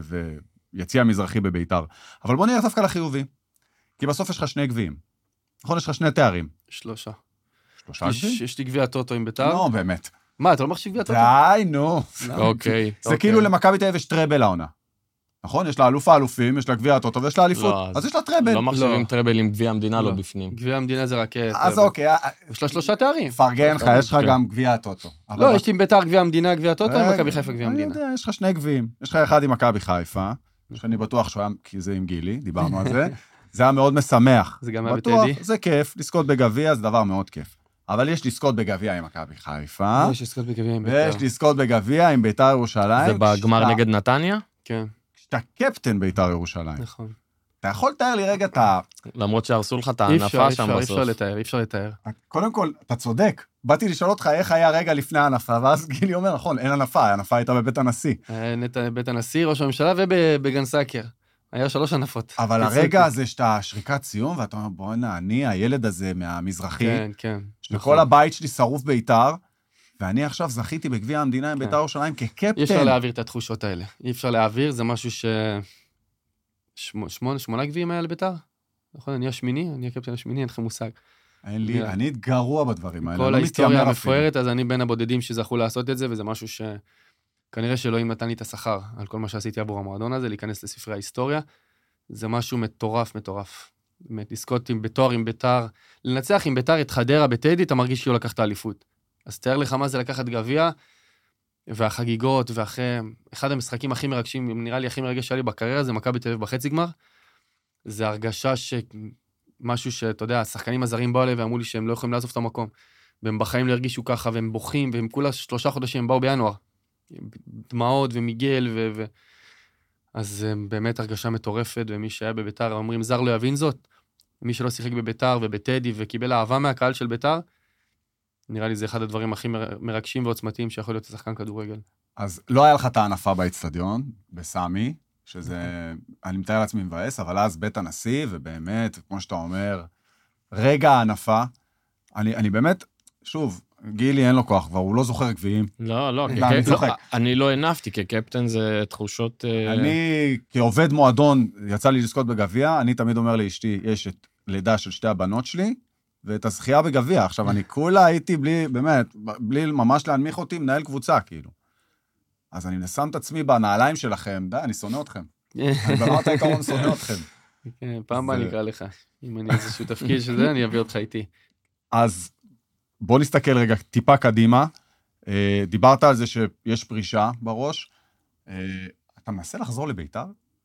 ויציע מזרחי בביתר. אבל בוא נראה דווקא לחיובי. כי בסוף יש לך שני גביעים. נכון, יש לך שני תארים. שלושה. שלושה גביעים? יש לי גביע טוטו עם ביתר. לא, באמת. מה, אתה לא מחשיב גביע טוטו? די, נו. אוקיי. זה כאילו למכבי תל אביב יש טראבל העונה. נכון? יש לה אלוף האלופים, יש לה גביע הטוטו ויש לה אליפות. אז יש לה טראבל. לא מחשיבים טראבל עם גביע המדינה לא בפנים. גביע המדינה זה רק... אז אוקיי. יש לה שלושה תארים. פרגן לך, יש לך גם גביע הטוטו. לא, יש לי עם ביתר גביע המדינה, גביע הטוטו, עם מכבי חיפה גביע המדינה. אני יודע, יש לך שני גביעים. יש לך אחד עם מכבי חיפה, שאני בטוח שהוא היה, כי זה עם גילי, דיברנו על זה. זה היה מאוד משמח. זה גם היה בטדי. זה כיף, לזכות בגביע זה דבר מאוד כיף. אבל יש לזכות בגביע עם מכבי חיפה. יש לזכות בגביע עם ביתר. ויש לזכות בגביע עם ביתר ירושלים. זה בגמר נגד נתניה? כן. כשאתה קפטן ביתר ירושלים. נכון. אתה יכול לתאר לי רגע את ה... למרות שהרסו לך את הענפה שם בסוף. אי אפשר לתאר, אי אפשר לתאר. קודם כל, אתה צודק. באתי לשאול אותך איך היה רגע לפני הענפה, ואז גילי אומר, נכון, אין ענפה, הענפה הייתה בבית הנשיא. בבית הנשיא, ראש הממשלה ובגן סאקר. היה שלוש ענפות. אבל הרגע הזה שאתה שריקת סיום, ואתה אומר, בוא הנה, אני, הילד הזה מהמזרחי, כן, כן. שכל הבית שלי שרוף ביתר, ואני עכשיו זכיתי בגביע המדינה עם בית"ר ירושלים כקפטן. אי אפשר להעביר את התחושות האלה. אי אפשר להעביר, זה משהו ש... שמונה, שמונה גביעים היה לבית"ר? נכון, אני השמיני, אני הקפטן השמיני, אין לכם מושג. אין לי, אני גרוע בדברים האלה. כל ההיסטוריה המפוארת, אז אני בין הבודדים שזכו לעשות את זה, וזה משהו שכנראה שאלוהים נתן לי את השכר על כל מה שעשיתי עבור המועדון הזה, להיכנס לספרי ההיסטוריה. זה משהו מטורף, מטורף. באמת, לזכות עם בתואר, עם בית"ר, לנצח עם בית"ר את חדרה בטדי, אתה מרגיש שהוא לקח את האליפות. אז תאר לך מה זה לקחת גביע, והחגיגות, ואחרי אחד המשחקים הכי מרגשים, נראה לי הכי מרגש שלי בקריירה, זה מכבי תל אביב בחצי גמר. זה הרגשה שמשהו שאתה יודע, השחקנים הזרים באו אליי ואמרו לי שהם לא יכולים לעזוב את המקום. והם בחיים לא הרגישו ככה, והם בוכים, והם כולה שלושה חודשים, הם באו בינואר. דמעות ומיגל, ו... ו... אז באמת הרגשה מטורפת, ומי שהיה בביתר, אומרים, זר לא יבין זאת. מי שלא שיחק בביתר ובטדי, וקיבל אהבה מהקהל של ביתר, נראה לי זה אחד הדברים הכי מרגשים ועוצמתיים שיכול להיות לשחקן כדורגל. אז לא היה לך את הענפה באצטדיון, בסמי, שזה, אני מתאר לעצמי מבאס, אבל אז בית הנשיא, ובאמת, כמו שאתה אומר, רגע הענפה, אני, אני באמת, שוב, גילי אין לו כוח, כבר הוא לא זוכר גביעים. לא, לא, אני לא הנפתי, כקפטן זה תחושות... אני, כעובד מועדון, יצא לי לזכות בגביע, אני תמיד אומר לאשתי, יש את לידה של שתי הבנות שלי, ואת הזכייה בגביע. עכשיו, אני כולה הייתי בלי, באמת, בלי ממש להנמיך אותי, מנהל קבוצה, כאילו. אז אני נסם את עצמי בנעליים שלכם, די, אני שונא אתכם. אני ברמת העיקרון שונא אתכם. פעם בא נקרא לך. אם אני איזשהו תפקיד של זה, אני אביא אותך איתי. אז בוא נסתכל רגע טיפה קדימה. דיברת על זה שיש פרישה בראש. אתה מנסה לחזור לביתר?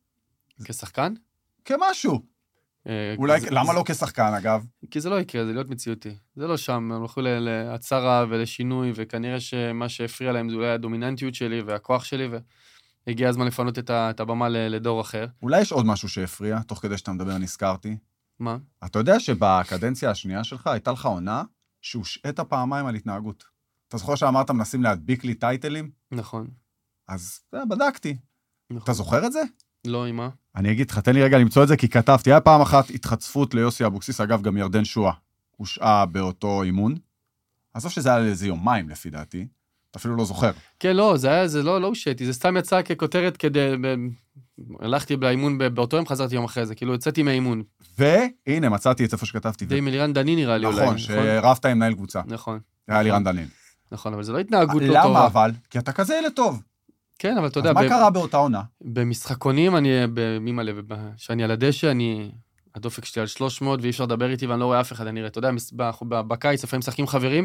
כשחקן? כמשהו. אולי, למה לא כשחקן, אגב? כי זה לא יקרה, זה להיות מציאותי. זה לא שם, הם הלכו להצהרה ולשינוי, וכנראה שמה שהפריע להם זה אולי הדומיננטיות שלי והכוח שלי, והגיע הזמן לפנות את הבמה לדור אחר. אולי יש עוד משהו שהפריע, תוך כדי שאתה מדבר, נזכרתי. מה? אתה יודע שבקדנציה השנייה שלך הייתה לך עונה שהושעת פעמיים על התנהגות. אתה זוכר שאמרת, מנסים להדביק לי טייטלים? נכון. אז בדקתי. אתה זוכר את זה? לא, עם מה? אני אגיד לך, תן לי רגע למצוא את זה, כי כתבתי, היה פעם אחת התחצפות ליוסי אבוקסיס, אגב, גם ירדן שואה, הושעה באותו אימון. עזוב שזה היה לאיזה יומיים, לפי דעתי. אתה אפילו לא זוכר. כן, לא, זה היה, זה לא, לא הושעתי, זה סתם יצא ככותרת כדי, ב... הלכתי באימון, באותו יום חזרתי יום אחרי זה, כאילו, יצאתי מהאימון. והנה, מצאתי את איפה שכתבתי. די מלירן דנין נראה לי אולי. נכון, שרבת עם מנהל קבוצה. נכון. היה לירן דנין. נכון, אבל זה לא התנהגות לא טובה. למה אבל? כי אתה כזה ילד טוב. כן, אבל אתה יודע... אז מה קרה באותה עונה? במשחקונים, אני, במימל'ה, שאני על הדשא, אני... הדופק שלי על שלוש מאות, ואי אפשר לדבר איתי, ואני לא רואה אף אחד, אני רואה, אתה יודע, בקיץ, לפעמים משחקים חברים,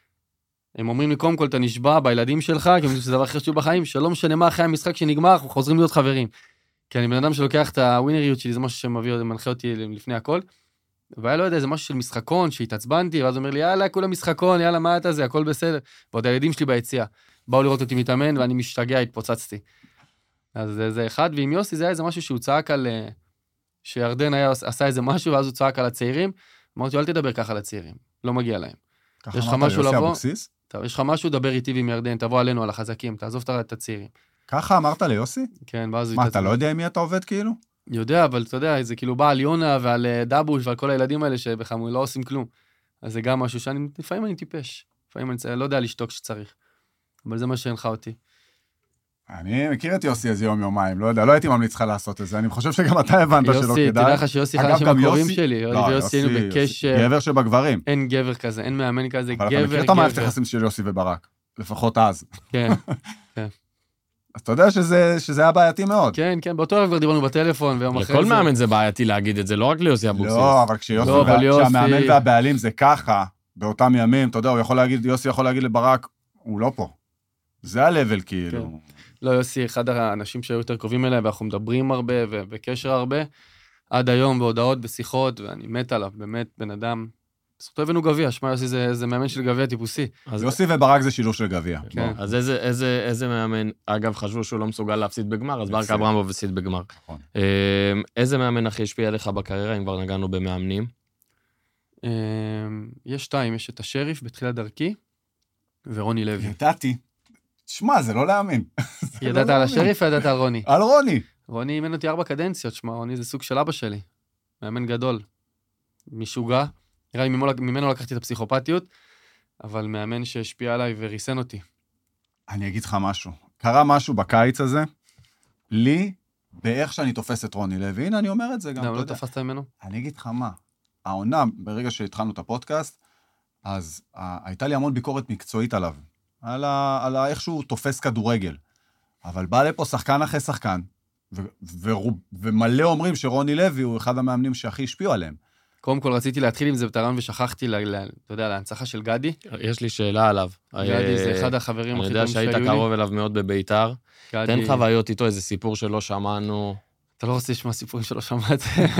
הם אומרים לי, קודם כל, אתה נשבע בילדים שלך, כי זה דבר חשוב בחיים, שלא משנה מה אחרי המשחק שנגמר, אנחנו חוזרים להיות חברים. כי אני בן אדם שלוקח את הווינריות שלי, זה משהו שמביא, מנחה אותי לפני הכל, והיה לא יודע, זה משהו של משחקון, שהתעצבנתי, ואז הוא אומר לי, יאללה, כולה משחקון, יאללה, מה אתה זה, הכל בסדר. ועוד הילדים שלי ביציאה, באו לראות אותי מתאמן, ואני משתגע, התפוצצתי. אז זה, זה אחד, ועם יוסי זה היה איזה משהו שהוא צעק על, שירדן היה, עשה איזה משהו, ואז הוא צעק על הצעירים, אמרתי, אל תדבר ככה על הצעירים, לא מגיע להם. יש לך משהו לבוא, יש לך משהו, דבר איתי ועם ירדן, תבוא עלינו על החזקים, תעזוב את הצעירים. ככה אמרת ליוסי? כן, ואז... מה, אתה לא יודע עם מי אתה עובד כאילו? יודע, אבל אתה יודע, זה כאילו בא על יונה ועל דאבוש ועל כל הילדים האלה שבכלל לא עושים כלום. אז זה גם משהו שאני, לפעמים אני טיפש. לפעמים אני לא יודע לשתוק שצריך. אבל זה מה שהנחה אותי. אני מכיר את יוסי איזה יום יומיים, לא יודע, לא הייתי ממליץ לך לעשות את זה, אני חושב שגם אתה הבנת שלא כדאי. יוסי, תדע לך שיוסי אחד של הקרובים שלי, ויוסי היינו בקשר. גבר שבגברים. אין גבר כזה, אין מאמן כזה, גבר, גבר. אבל אתה מכיר את המערכת היחסים של יוסי וברק, לפחות אז. כן, כן. אז אתה יודע שזה, שזה היה בעייתי מאוד. כן, כן, באותו רגע כבר דיברנו בטלפון, ויום אחרי זה... לכל מאמן זה בעייתי להגיד את זה, לא רק ליוסי אבוקסיס. לא, אבל כשיוסי, לא, אבל יוסי... כשהמאמן והבעלים זה ככה, באותם ימים, אתה יודע, הוא יכול להגיד, יוסי יכול להגיד לברק, הוא לא פה. זה הלבל כאילו. כן. לא, יוסי, אחד האנשים שהיו יותר קרובים אליי, ואנחנו מדברים הרבה, ובקשר הרבה, עד היום, בהודעות, בשיחות, ואני מת עליו, באמת, בן אדם... זכותו הבאנו גביע, שמע יוסי זה, זה מאמן של גביע טיפוסי. יוסי וברק זה שילוב של גביע. כן. אז איזה, איזה, איזה מאמן, אגב, חשבו שהוא לא מסוגל להפסיד בגמר, אז ברק אברמוב הפסיד בגמר. נכון. איזה מאמן הכי השפיע עליך בקריירה, אם כבר נגענו במאמנים? יש שתיים, יש את השריף בתחילת דרכי, ורוני לוי. ידעתי. שמע, זה לא להאמין. ידעת על השריף, ידעת על רוני. על רוני. רוני אימן אותי ארבע קדנציות, שמע, רוני זה סוג של אבא שלי. מאמן גדול. משוגע. נראה לי ממנו לקחתי את הפסיכופתיות, אבל מאמן שהשפיע עליי וריסן אותי. אני אגיד לך משהו. קרה משהו בקיץ הזה, לי, באיך שאני תופס את רוני לוי, הנה אני אומר את זה גם, לא, לא תפסת ממנו? אני אגיד לך מה, העונה, ברגע שהתחלנו את הפודקאסט, אז הייתה לי המון ביקורת מקצועית עליו, על, ה, על ה, איך שהוא תופס כדורגל. אבל בא לפה שחקן אחרי שחקן, ו, ו, ו, ומלא אומרים שרוני לוי הוא אחד המאמנים שהכי השפיעו עליהם. קודם כל רציתי להתחיל עם זה בטרן ושכחתי, ל, ל, אתה יודע, להנצחה של גדי. יש לי שאלה עליו. גדי זה אחד החברים הכי טובים שהיו לי. אני יודע שהיית קרוב אליו מאוד בביתר. תן חוויות איתו, איזה סיפור שלא שמענו. אתה לא רוצה לשמוע סיפורים שלא שמעת.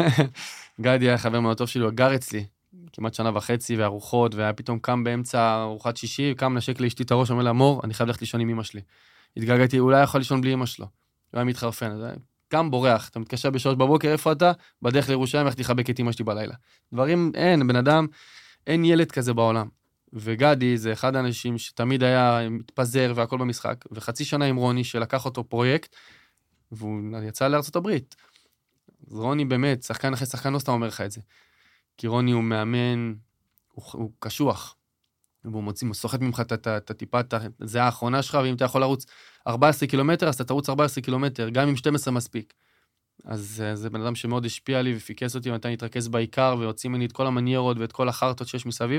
גדי היה חבר מאוד טוב שלי, הוא גר אצלי, כמעט שנה וחצי, וארוחות, והיה פתאום קם באמצע ארוחת שישי, קם נשק לאשתי את הראש, אומר לה, מור, אני חייב ללכת לישון עם אמא שלי. התגעגעתי, אולי יכול לישון בלי אמא שלו. הוא היה מתחרפן, אז קם בורח, אתה מתקשר בשלוש בבוקר, איפה אתה? בדרך לירושלים, איך תחבק את אמא שלי בלילה. דברים, אין, בן אדם, אין ילד כזה בעולם. וגדי זה אחד האנשים שתמיד היה מתפזר והכל במשחק, וחצי שנה עם רוני שלקח אותו פרויקט, והוא יצא לארצות הברית. אז רוני באמת, שחקן אחרי שחקן לא סתם אומר לך את זה. כי רוני הוא מאמן, הוא, הוא קשוח, והוא מוציא, הוא סוחט ממך את הטיפה, זה האחרונה שלך, ואם אתה יכול לרוץ ארבעה עשר קילומטר, אז אתה תרוץ ארבעה עשר קילומטר, גם עם שתים עשרה מספיק. אז זה בן אדם שמאוד השפיע לי ופיקס אותי, ונתן להתרכז בעיקר, והוציא ממני את כל המניירות ואת כל החרטות שיש מסביב.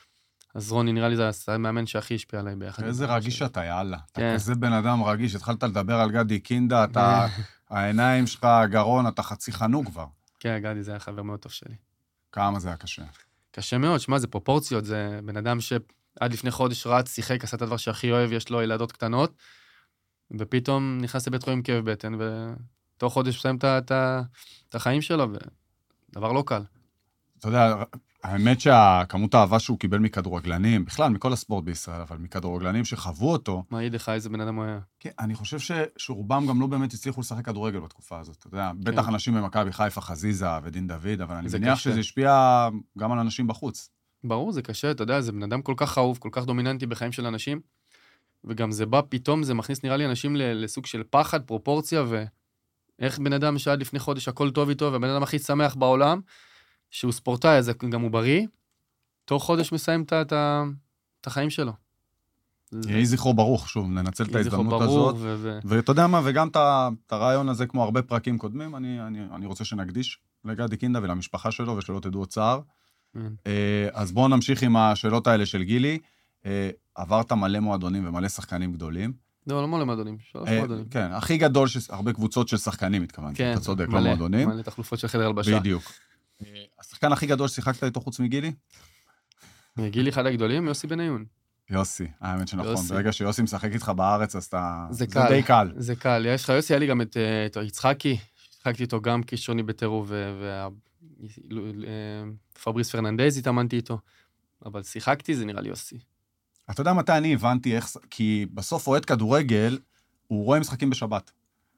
אז רוני, נראה לי זה המאמן שהכי השפיע עליי ביחד. איזה רגיש אתה, יאללה. אתה כזה בן אדם רגיש, התחלת לדבר על גדי קינדה, אתה, העיניים שלך, הגרון, אתה חצי חנוק כבר. כן, גדי זה היה חבר מאוד טוב שלי. כמה זה היה קשה? קשה מאוד, שמה, זה פרופורציות, זה בן אדם שעד לפני חודש רץ, שיחק, עשה את הדבר שהכי אוהב, יש לו ילדות קטנות, ופתאום נכנס לבית חולים כאב בטן, ותוך חודש מסיים את החיים שלו, ודבר לא קל. אתה יודע, האמת שהכמות האהבה שהוא קיבל מכדורגלנים, בכלל, מכל הספורט בישראל, אבל מכדורגלנים שחוו אותו... מה ידע לך, איזה בן אדם הוא היה? כן, אני חושב ש... שרובם גם לא באמת הצליחו לשחק כדורגל בתקופה הזאת. אתה יודע, כן. בטח אנשים במכבי חיפה, חזיזה ודין דוד, אבל אני מניח שזה השפיע גם על אנשים בחוץ. ברור, זה קשה, אתה יודע, זה בן אדם כל כך אהוב, כל כך דומיננטי בחיים של אנשים, וגם זה בא פתאום, זה מכניס נראה לי אנשים לסוג של פחד, פרופורציה, ואיך בן אדם שעד לפני חודש הכל טוב איתו, והבן אדם הכי שמח בעולם, שהוא ספורטאי, אז גם הוא בריא, תוך חודש מסיים את החיים שלו. יהי זכרו ברוך, שוב, ננצל את ההזדמנות הזאת. ואתה יודע מה, וגם את הרעיון הזה, כמו הרבה פרקים קודמים, אני רוצה שנקדיש לגדי קינדה ולמשפחה שלו, ושלא תדעו עוד צער. אז בואו נמשיך עם השאלות האלה של גילי. עברת מלא מועדונים ומלא שחקנים גדולים. לא, לא מלא מועדונים, שלוש מועדונים. כן, הכי גדול, הרבה קבוצות של שחקנים התכוונתי, אתה צודק, לא מועדונים. מלא תחלופות של חדר הלבשה. בדיוק. השחקן הכי גדול ששיחקת איתו חוץ מגילי? גילי אחד הגדולים, יוסי בניון. יוסי, האמת שנכון. ברגע שיוסי משחק איתך בארץ, אז אתה... זה די קל. זה קל. יש לך יוסי, היה לי גם את יצחקי, שחקתי איתו גם קישוני בטירוף, ופבריס פרננדז התאמנתי איתו, אבל שיחקתי, זה נראה לי יוסי. אתה יודע מתי אני הבנתי איך... כי בסוף אוהד כדורגל, הוא רואה משחקים בשבת.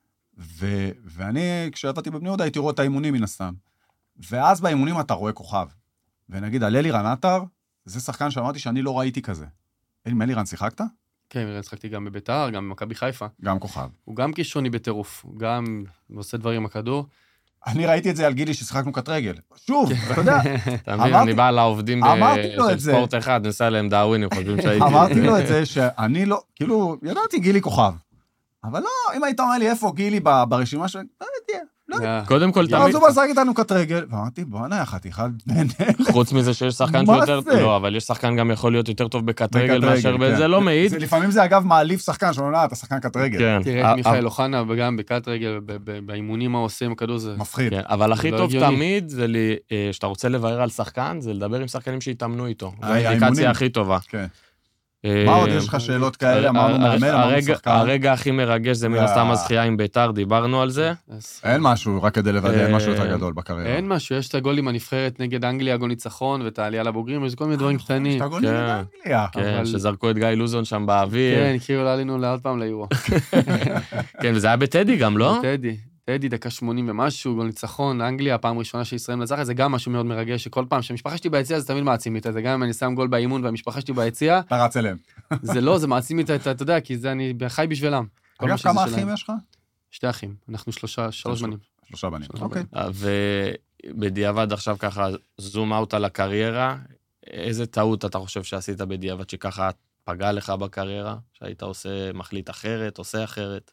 ואני, כשעבדתי בבני יהודה, הייתי רואה את האימונים מן הסתם. ואז באימונים אתה רואה כוכב. ונגיד, על אלירן עטר, זה שחקן שאמרתי שאני לא ראיתי כזה. עם אלירן שיחקת? כן, אלירן שיחקתי גם בביתר, גם במכבי חיפה. גם כוכב. הוא גם קישוני בטירוף, הוא גם עושה דברים עם הכדור. אני ראיתי את זה על גילי ששיחקנו כתרגל. שוב, אתה יודע. אתה מבין, אני בא לעובדים של ספורט אחד, נסע להם דאווין, הם חושבים שהייתי... אמרתי לו את זה שאני לא, כאילו, ידעתי גילי כוכב. אבל לא, אם היית אומר לי איפה גילי ברשימה שלי, לא יודעת, קודם כל תמיד... אז הוא משחק איתנו כתרגל, ואמרתי, בוא נהיה חתיכה בין אלה. חוץ מזה שיש שחקן שיותר... לא, אבל יש שחקן גם יכול להיות יותר טוב בכתרגל מאשר בזה, לא מעיד. לפעמים זה אגב מעליף שחקן, שאומרים, אתה שחקן כתרגל. תראה את מיכאל אוחנה, וגם בכתרגל, באימונים מה עושים, הכדור זה... מפחיד. אבל הכי טוב תמיד, זה שאתה רוצה לבאר על שחקן, זה לדבר עם שחקנים שהתאמנו איתו. זו האינדיקציה הכי טובה. מה עוד יש לך שאלות כאלה? אמרנו מאמן, אמרנו שחקן. הרגע הכי מרגש זה מן הסתם הזכייה עם ביתר, דיברנו על זה. אין משהו, רק כדי לוודא, אין משהו יותר גדול בקריירה. אין משהו, יש את הגול עם הנבחרת נגד אנגליה, גול ניצחון, ואת העלייה לבוגרים, יש כל מיני דברים קטנים. יש את הגול נגד אנגליה. כן, שזרקו את גיא לוזון שם באוויר. כן, כאילו לא עלינו לעוד פעם ליורו. כן, וזה היה בטדי גם, לא? בטדי. טדי, דקה שמונים ומשהו, גול ניצחון, אנגליה, הפעם ראשונה שישראל מנצחת, זה גם משהו מאוד מרגש, שכל פעם שהמשפחה שלי ביציאה, זה תמיד מעצים איתה, זה גם אם אני שם גול באימון והמשפחה שלי ביציאה. אתה רץ אליהם. זה לא, זה מעצים איתה, אתה יודע, כי זה אני חי בשבילם. אגב, כמה אחים יש לך? שתי אחים, אנחנו שלושה, שלוש בנים. שלושה בנים, אוקיי. ובדיעבד עכשיו ככה, זום אאוט על הקריירה, איזה טעות אתה חושב שעשית בדיעבד, שככה פגע לך בקריירה, שהיית עושה, מחליט אחרת, עושה אחרת?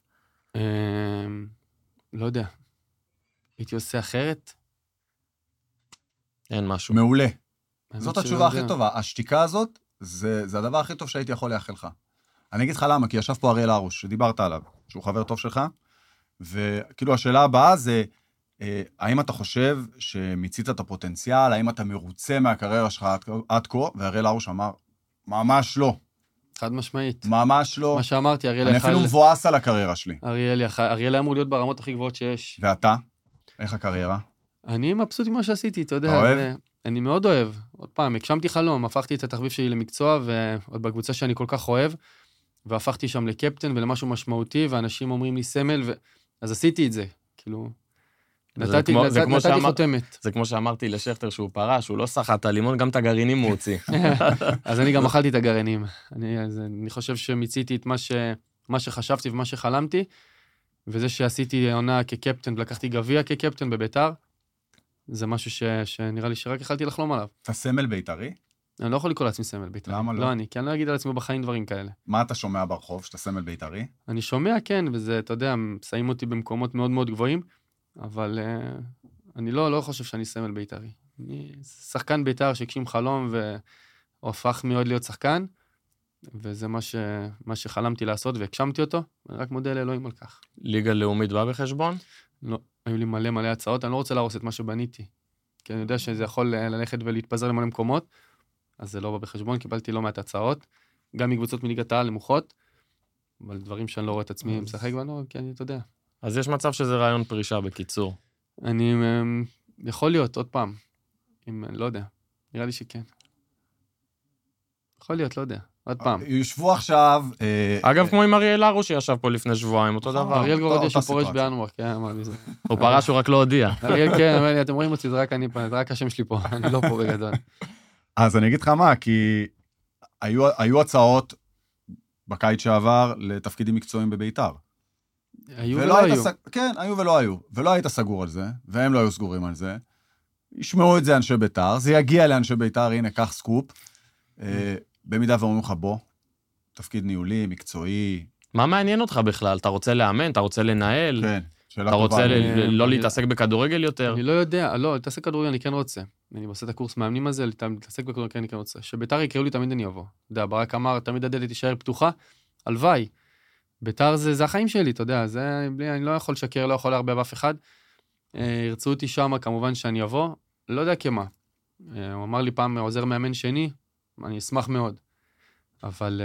לא יודע. הייתי עושה אחרת? אין משהו. מעולה. זאת התשובה הכי טובה. השתיקה הזאת, זה, זה הדבר הכי טוב שהייתי יכול לאחל לך. אני אגיד לך למה, כי ישב פה אריאל הרוש, שדיברת עליו, שהוא חבר טוב שלך, וכאילו השאלה הבאה זה, האם אתה חושב שמיצית את הפוטנציאל, האם אתה מרוצה מהקריירה שלך עד כה, ואריאל הרוש אמר, ממש לא. חד משמעית. ממש לא. מה שאמרתי, אריאל... אני אפילו מבואס על הקריירה שלי. אריאל, אריאל אמור להיות ברמות הכי גבוהות שיש. ואתה? איך הקריירה? אני מבסוט ממה שעשיתי, אתה יודע. אתה אוהב? אני מאוד אוהב. עוד פעם, הגשמתי חלום, הפכתי את התחביב שלי למקצוע, ועוד בקבוצה שאני כל כך אוהב, והפכתי שם לקפטן ולמשהו משמעותי, ואנשים אומרים לי סמל, ו... אז עשיתי את זה. כאילו, נתתי, כמו, נתתי, נתתי שאמר, חותמת. זה כמו שאמרתי לשכטר שהוא פרש, הוא לא שחט את הלימון, גם את הגרעינים הוא הוציא. אז אני גם אכלתי את הגרעינים. אני, אז אני חושב שמיציתי את מה, ש, מה שחשבתי ומה שחלמתי, וזה שעשיתי עונה כקפטן, ולקחתי גביע כקפטן בביתר, זה משהו ש, שנראה לי שרק יכלתי לחלום עליו. אתה סמל בית"רי? אני לא יכול לקרוא לעצמי סמל בית"רי. למה לא? לא אני, כי אני לא אגיד על עצמי בחיים דברים כאלה. מה אתה שומע ברחוב, שאתה סמל בית"רי? אני שומע, כן, וזה, אתה יודע, שמים אותי במקומות מאוד מאוד גבוהים, אבל uh, אני לא, לא חושב שאני סמל בית"רי. אני שחקן בית"ר שהגשים חלום והפך מאוד להיות שחקן, וזה מה, ש, מה שחלמתי לעשות והגשמתי אותו, אני רק מודה לאלוהים על כך. ליגה לאומית בא בחשבון? לא, היו לי מלא מלא הצעות, אני לא רוצה להרוס את מה שבניתי, כי אני יודע שזה יכול ללכת ולהתפזר למלא מקומות, אז זה לא בא בחשבון, קיבלתי לא מעט הצעות, גם מקבוצות מליגת העל נמוכות, אבל דברים שאני לא רואה את עצמי משחק בנו, כי אני, אתה יודע. אז יש מצב שזה רעיון פרישה בקיצור. אני, יכול להיות, עוד פעם, אם, לא יודע, נראה לי שכן. יכול להיות, לא יודע, עוד פעם. יושבו עכשיו... אגב, כמו עם אריאל הרוש שישב פה לפני שבועיים, אותו דבר. אריאל כבר הודיע שהוא פורש בינואר, כן, אמר לי זה. הוא פרש, הוא רק לא הודיע. אריאל, כן, אמר לי, אתם רואים אותי, זה רק אני פה, זה רק השם שלי פה, אני לא פה בגדול. אז אני אגיד לך מה, כי היו הצעות בקיץ שעבר לתפקידים מקצועיים בביתר. היו ולא היו. כן, היו ולא היו. ולא היית סגור על זה, והם לא היו סגורים על זה. ישמעו את זה אנשי ביתר, זה יגיע לאנשי ביתר, הנה, קח סקופ. במידה ואומרים לך בוא, תפקיד ניהולי, מקצועי. מה מעניין אותך בכלל? אתה רוצה לאמן? אתה רוצה לנהל? כן, שאלה טובה. אתה רוצה אני... לא להתעסק בכדורגל יותר? אני לא יודע, לא, להתעסק בכדורגל אני כן רוצה. אני עושה את הקורס מאמנים הזה, להתעסק בכדורגל אני כן רוצה. שביתר יקראו לי תמיד אני אבוא. אתה יודע, ברק אמר, תמיד הדלת תישאר פתוחה, הלוואי. ביתר זה, זה החיים שלי, אתה יודע, זה, בלי, אני לא יכול לשקר, לא יכול להרבה באף אחד. ירצו אותי שם, כמובן שאני אבוא, לא יודע כמה. הוא אמר לי פעם, עוזר מאמן שני, אני אשמח מאוד. אבל,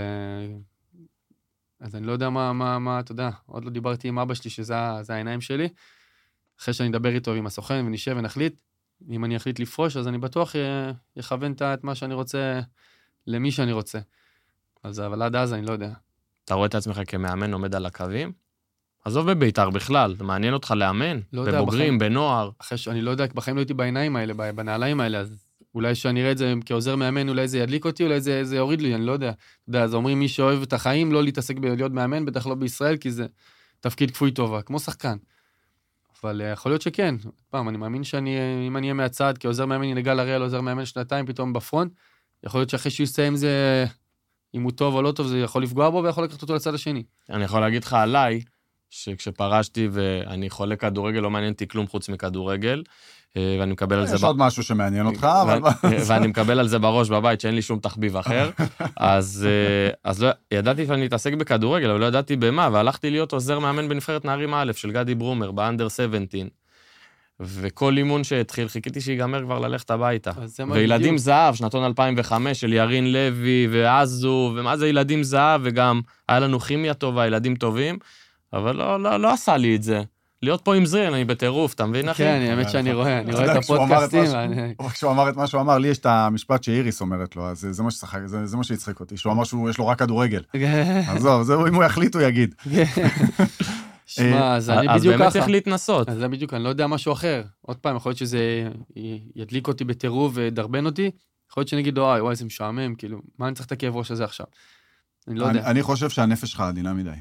אז אני לא יודע מה, מה, מה, אתה יודע, עוד לא דיברתי עם אבא שלי, שזה זה העיניים שלי. אחרי שאני אדבר איתו עם הסוכן ונשב ונחליט, אם אני אחליט לפרוש, אז אני בטוח יכוון את מה שאני רוצה למי שאני רוצה. אז, אבל עד אז אני לא יודע. אתה רואה את עצמך כמאמן עומד על הקווים? עזוב בביתר בכלל, זה מעניין אותך לאמן? לא בבוגרים, בחיים, בנוער? אחרי שאני לא יודע, בחיים לא הייתי בעיניים האלה, בנעליים האלה, אז אולי שאני אראה את זה כעוזר מאמן, אולי זה ידליק אותי, אולי זה, זה יוריד לי, אני לא יודע. אתה יודע, אז אומרים מי שאוהב את החיים, לא להתעסק בלהיות מאמן, בטח לא בישראל, כי זה תפקיד כפוי טובה, כמו שחקן. אבל יכול להיות שכן. פעם, אני מאמין שאני, אם אני אהיה מהצד, כעוזר מאמן, אני לגל הראל, עוזר מאמן שנתיים, פתאום בפרונט, יכול להיות שאחרי שהוא יסיים זה, אם הוא טוב או לא טוב, זה יכול לפגוע בו, ויכול לקחת אותו לצד השני. אני יכול להגיד לך עליי, שכשפרשתי ואני חולה כדורגל, לא מעניין אותי כלום חוץ מכדורגל, ואני מקבל על זה... יש עוד משהו שמעניין אותך, אבל... ואני מקבל על זה בראש בבית, שאין לי שום תחביב אחר, אז ידעתי שאני אתעסק בכדורגל, אבל לא ידעתי במה, והלכתי להיות עוזר מאמן בנבחרת נערים א' של גדי ברומר, באנדר שבע עשרה, וכל אימון שהתחיל, חיכיתי שיגמר כבר ללכת הביתה. וילדים זהב, שנתון אלפיים וחמש, של ירין לוי ועזו, ומה זה ילדים זהב, וגם היה לנו כימיה טובה, ילדים טובים, אבל לא, לא, לא עשה לי את זה. להיות פה עם זרין, אני בטירוף, אתה מבין, אחי? כן, האמת שאני רואה, אני רואה את הפודקאסטים. כשהוא אמר את מה שהוא אמר, לי יש את המשפט שאיריס אומרת לו, אז זה מה שהצחיק אותי, שהוא אמר שיש לו רק כדורגל. עזוב, אם הוא יחליט, הוא יגיד. שמע, אז אני בדיוק ככה. אז באמת צריך להתנסות. אז זה בדיוק, אני לא יודע משהו אחר. עוד פעם, יכול להיות שזה ידליק אותי בטירוף ודרבן אותי, יכול להיות שנגיד, וואי, וואי, זה משעמם, כאילו, מה אני צריך את הכאב ראש הזה עכשיו? אני לא יודע. אני חושב שהנפש שלך עדינה מדי.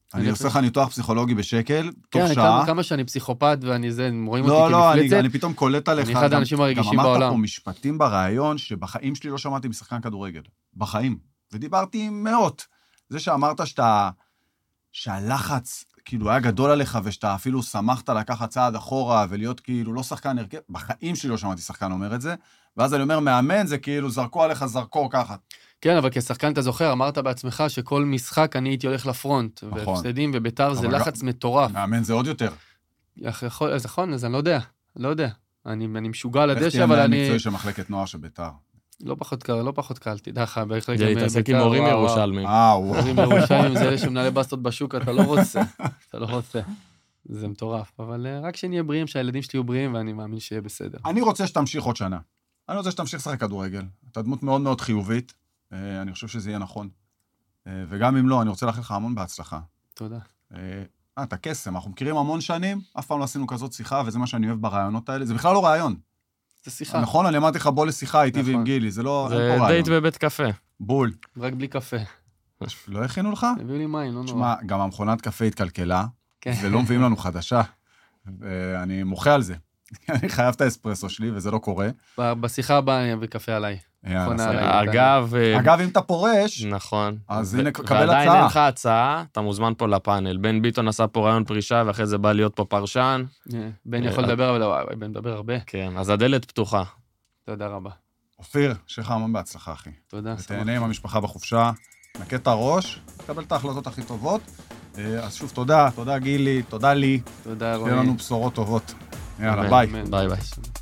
אני עושה לך ניתוח פסיכולוגי בשקל, תוך כן, שעה. כמה, כמה שאני פסיכופת ואני זה, רואים לא, אותי לא, כמפלצת. אני, אני פתאום קולט עליך. אני אחד האנשים הרגישים בעולם. גם אמרת פה משפטים ברעיון, שבחיים שלי לא שמעתי משחקן כדורגל. בחיים. ודיברתי עם מאות. זה שאמרת שאתה, שהלחץ כאילו היה גדול עליך, ושאתה אפילו שמחת לקחת צעד אחורה, ולהיות כאילו לא שחקן הרכב, בחיים שלי לא שמעתי שחקן אומר את זה, ואז אני אומר, מאמן זה כאילו זרקו עליך זרקור ככה. כן, אבל כשחקן אתה זוכר, אמרת בעצמך שכל משחק אני הייתי הולך לפרונט, נכון. והפסדים וביתר זה לחץ מטורף. מאמן זה עוד יותר. יכול, אז נכון, אז אני לא יודע, לא יודע. אני, אני משוגע על הדשא, אבל אני... איך תהיה מקצועי של מחלקת נוער של ביתר? לא פחות קל, לא פחות קל, תדע לך, בהחלט... זה להתעסק עם הורים ירושלמים. אה, וואו. הורים ירושלמים, זה אלה שמנהלי בסטות בשוק, אתה לא רוצה, אתה לא רוצה. זה מטורף, אבל רק שנהיה בריאים, שהילדים שלי יהיו בריאים, ואני מאמין שיהיה בסדר. אני רוצה שתמשיך עוד שנה. אני רוצה שתמשיך לשחק כדורגל. אתה דמות מאוד מאוד חיובית. אני חושב שזה יהיה נכון. וגם אם לא, אני רוצה לאחל לך המון בהצלחה. תודה. אה, אתה קסם, אנחנו מכירים המון שנים, אף פעם לא עשינו כזאת שיחה, וזה מה שאני אוהב ברעיונות האלה. זה בכלל לא רעיון. זה שיחה. נכון, אני אמרתי לך בוא לשיחה איתי ועם גילי, זה לא... זה דייט בבית קפה. בול. רק בלי קפה. לא הכינו לך? הביאו לי מים, לא נורא. תשמע, גם המכונת קפה התקלקלה, ולא מביאים לנו חדשה. ואני מוחה על זה. אני חייב את האספרסו שלי, וזה לא קורה. בשיחה הבאה אני אביא קפה עליי. אגב... אגב, אם אתה פורש... נכון. אז הנה, קבל הצעה. ועדיין אין לך הצעה, אתה מוזמן פה לפאנל. בן ביטון עשה פה רעיון פרישה, ואחרי זה בא להיות פה פרשן. בן יכול לדבר, אבל וואי, בן מדבר הרבה. כן, אז הדלת פתוחה. תודה רבה. אופיר, שיהיה לך המון בהצלחה, אחי. תודה. ותהנה עם המשפחה בחופשה, נקה את הראש, תקבל את ההחלטות הכי טובות. אז שוב, תודה, תודה גילי, תודה לי. תודה רועי. תהיה לנו בשורות טובות. יאללה, ביי. ביי ביי.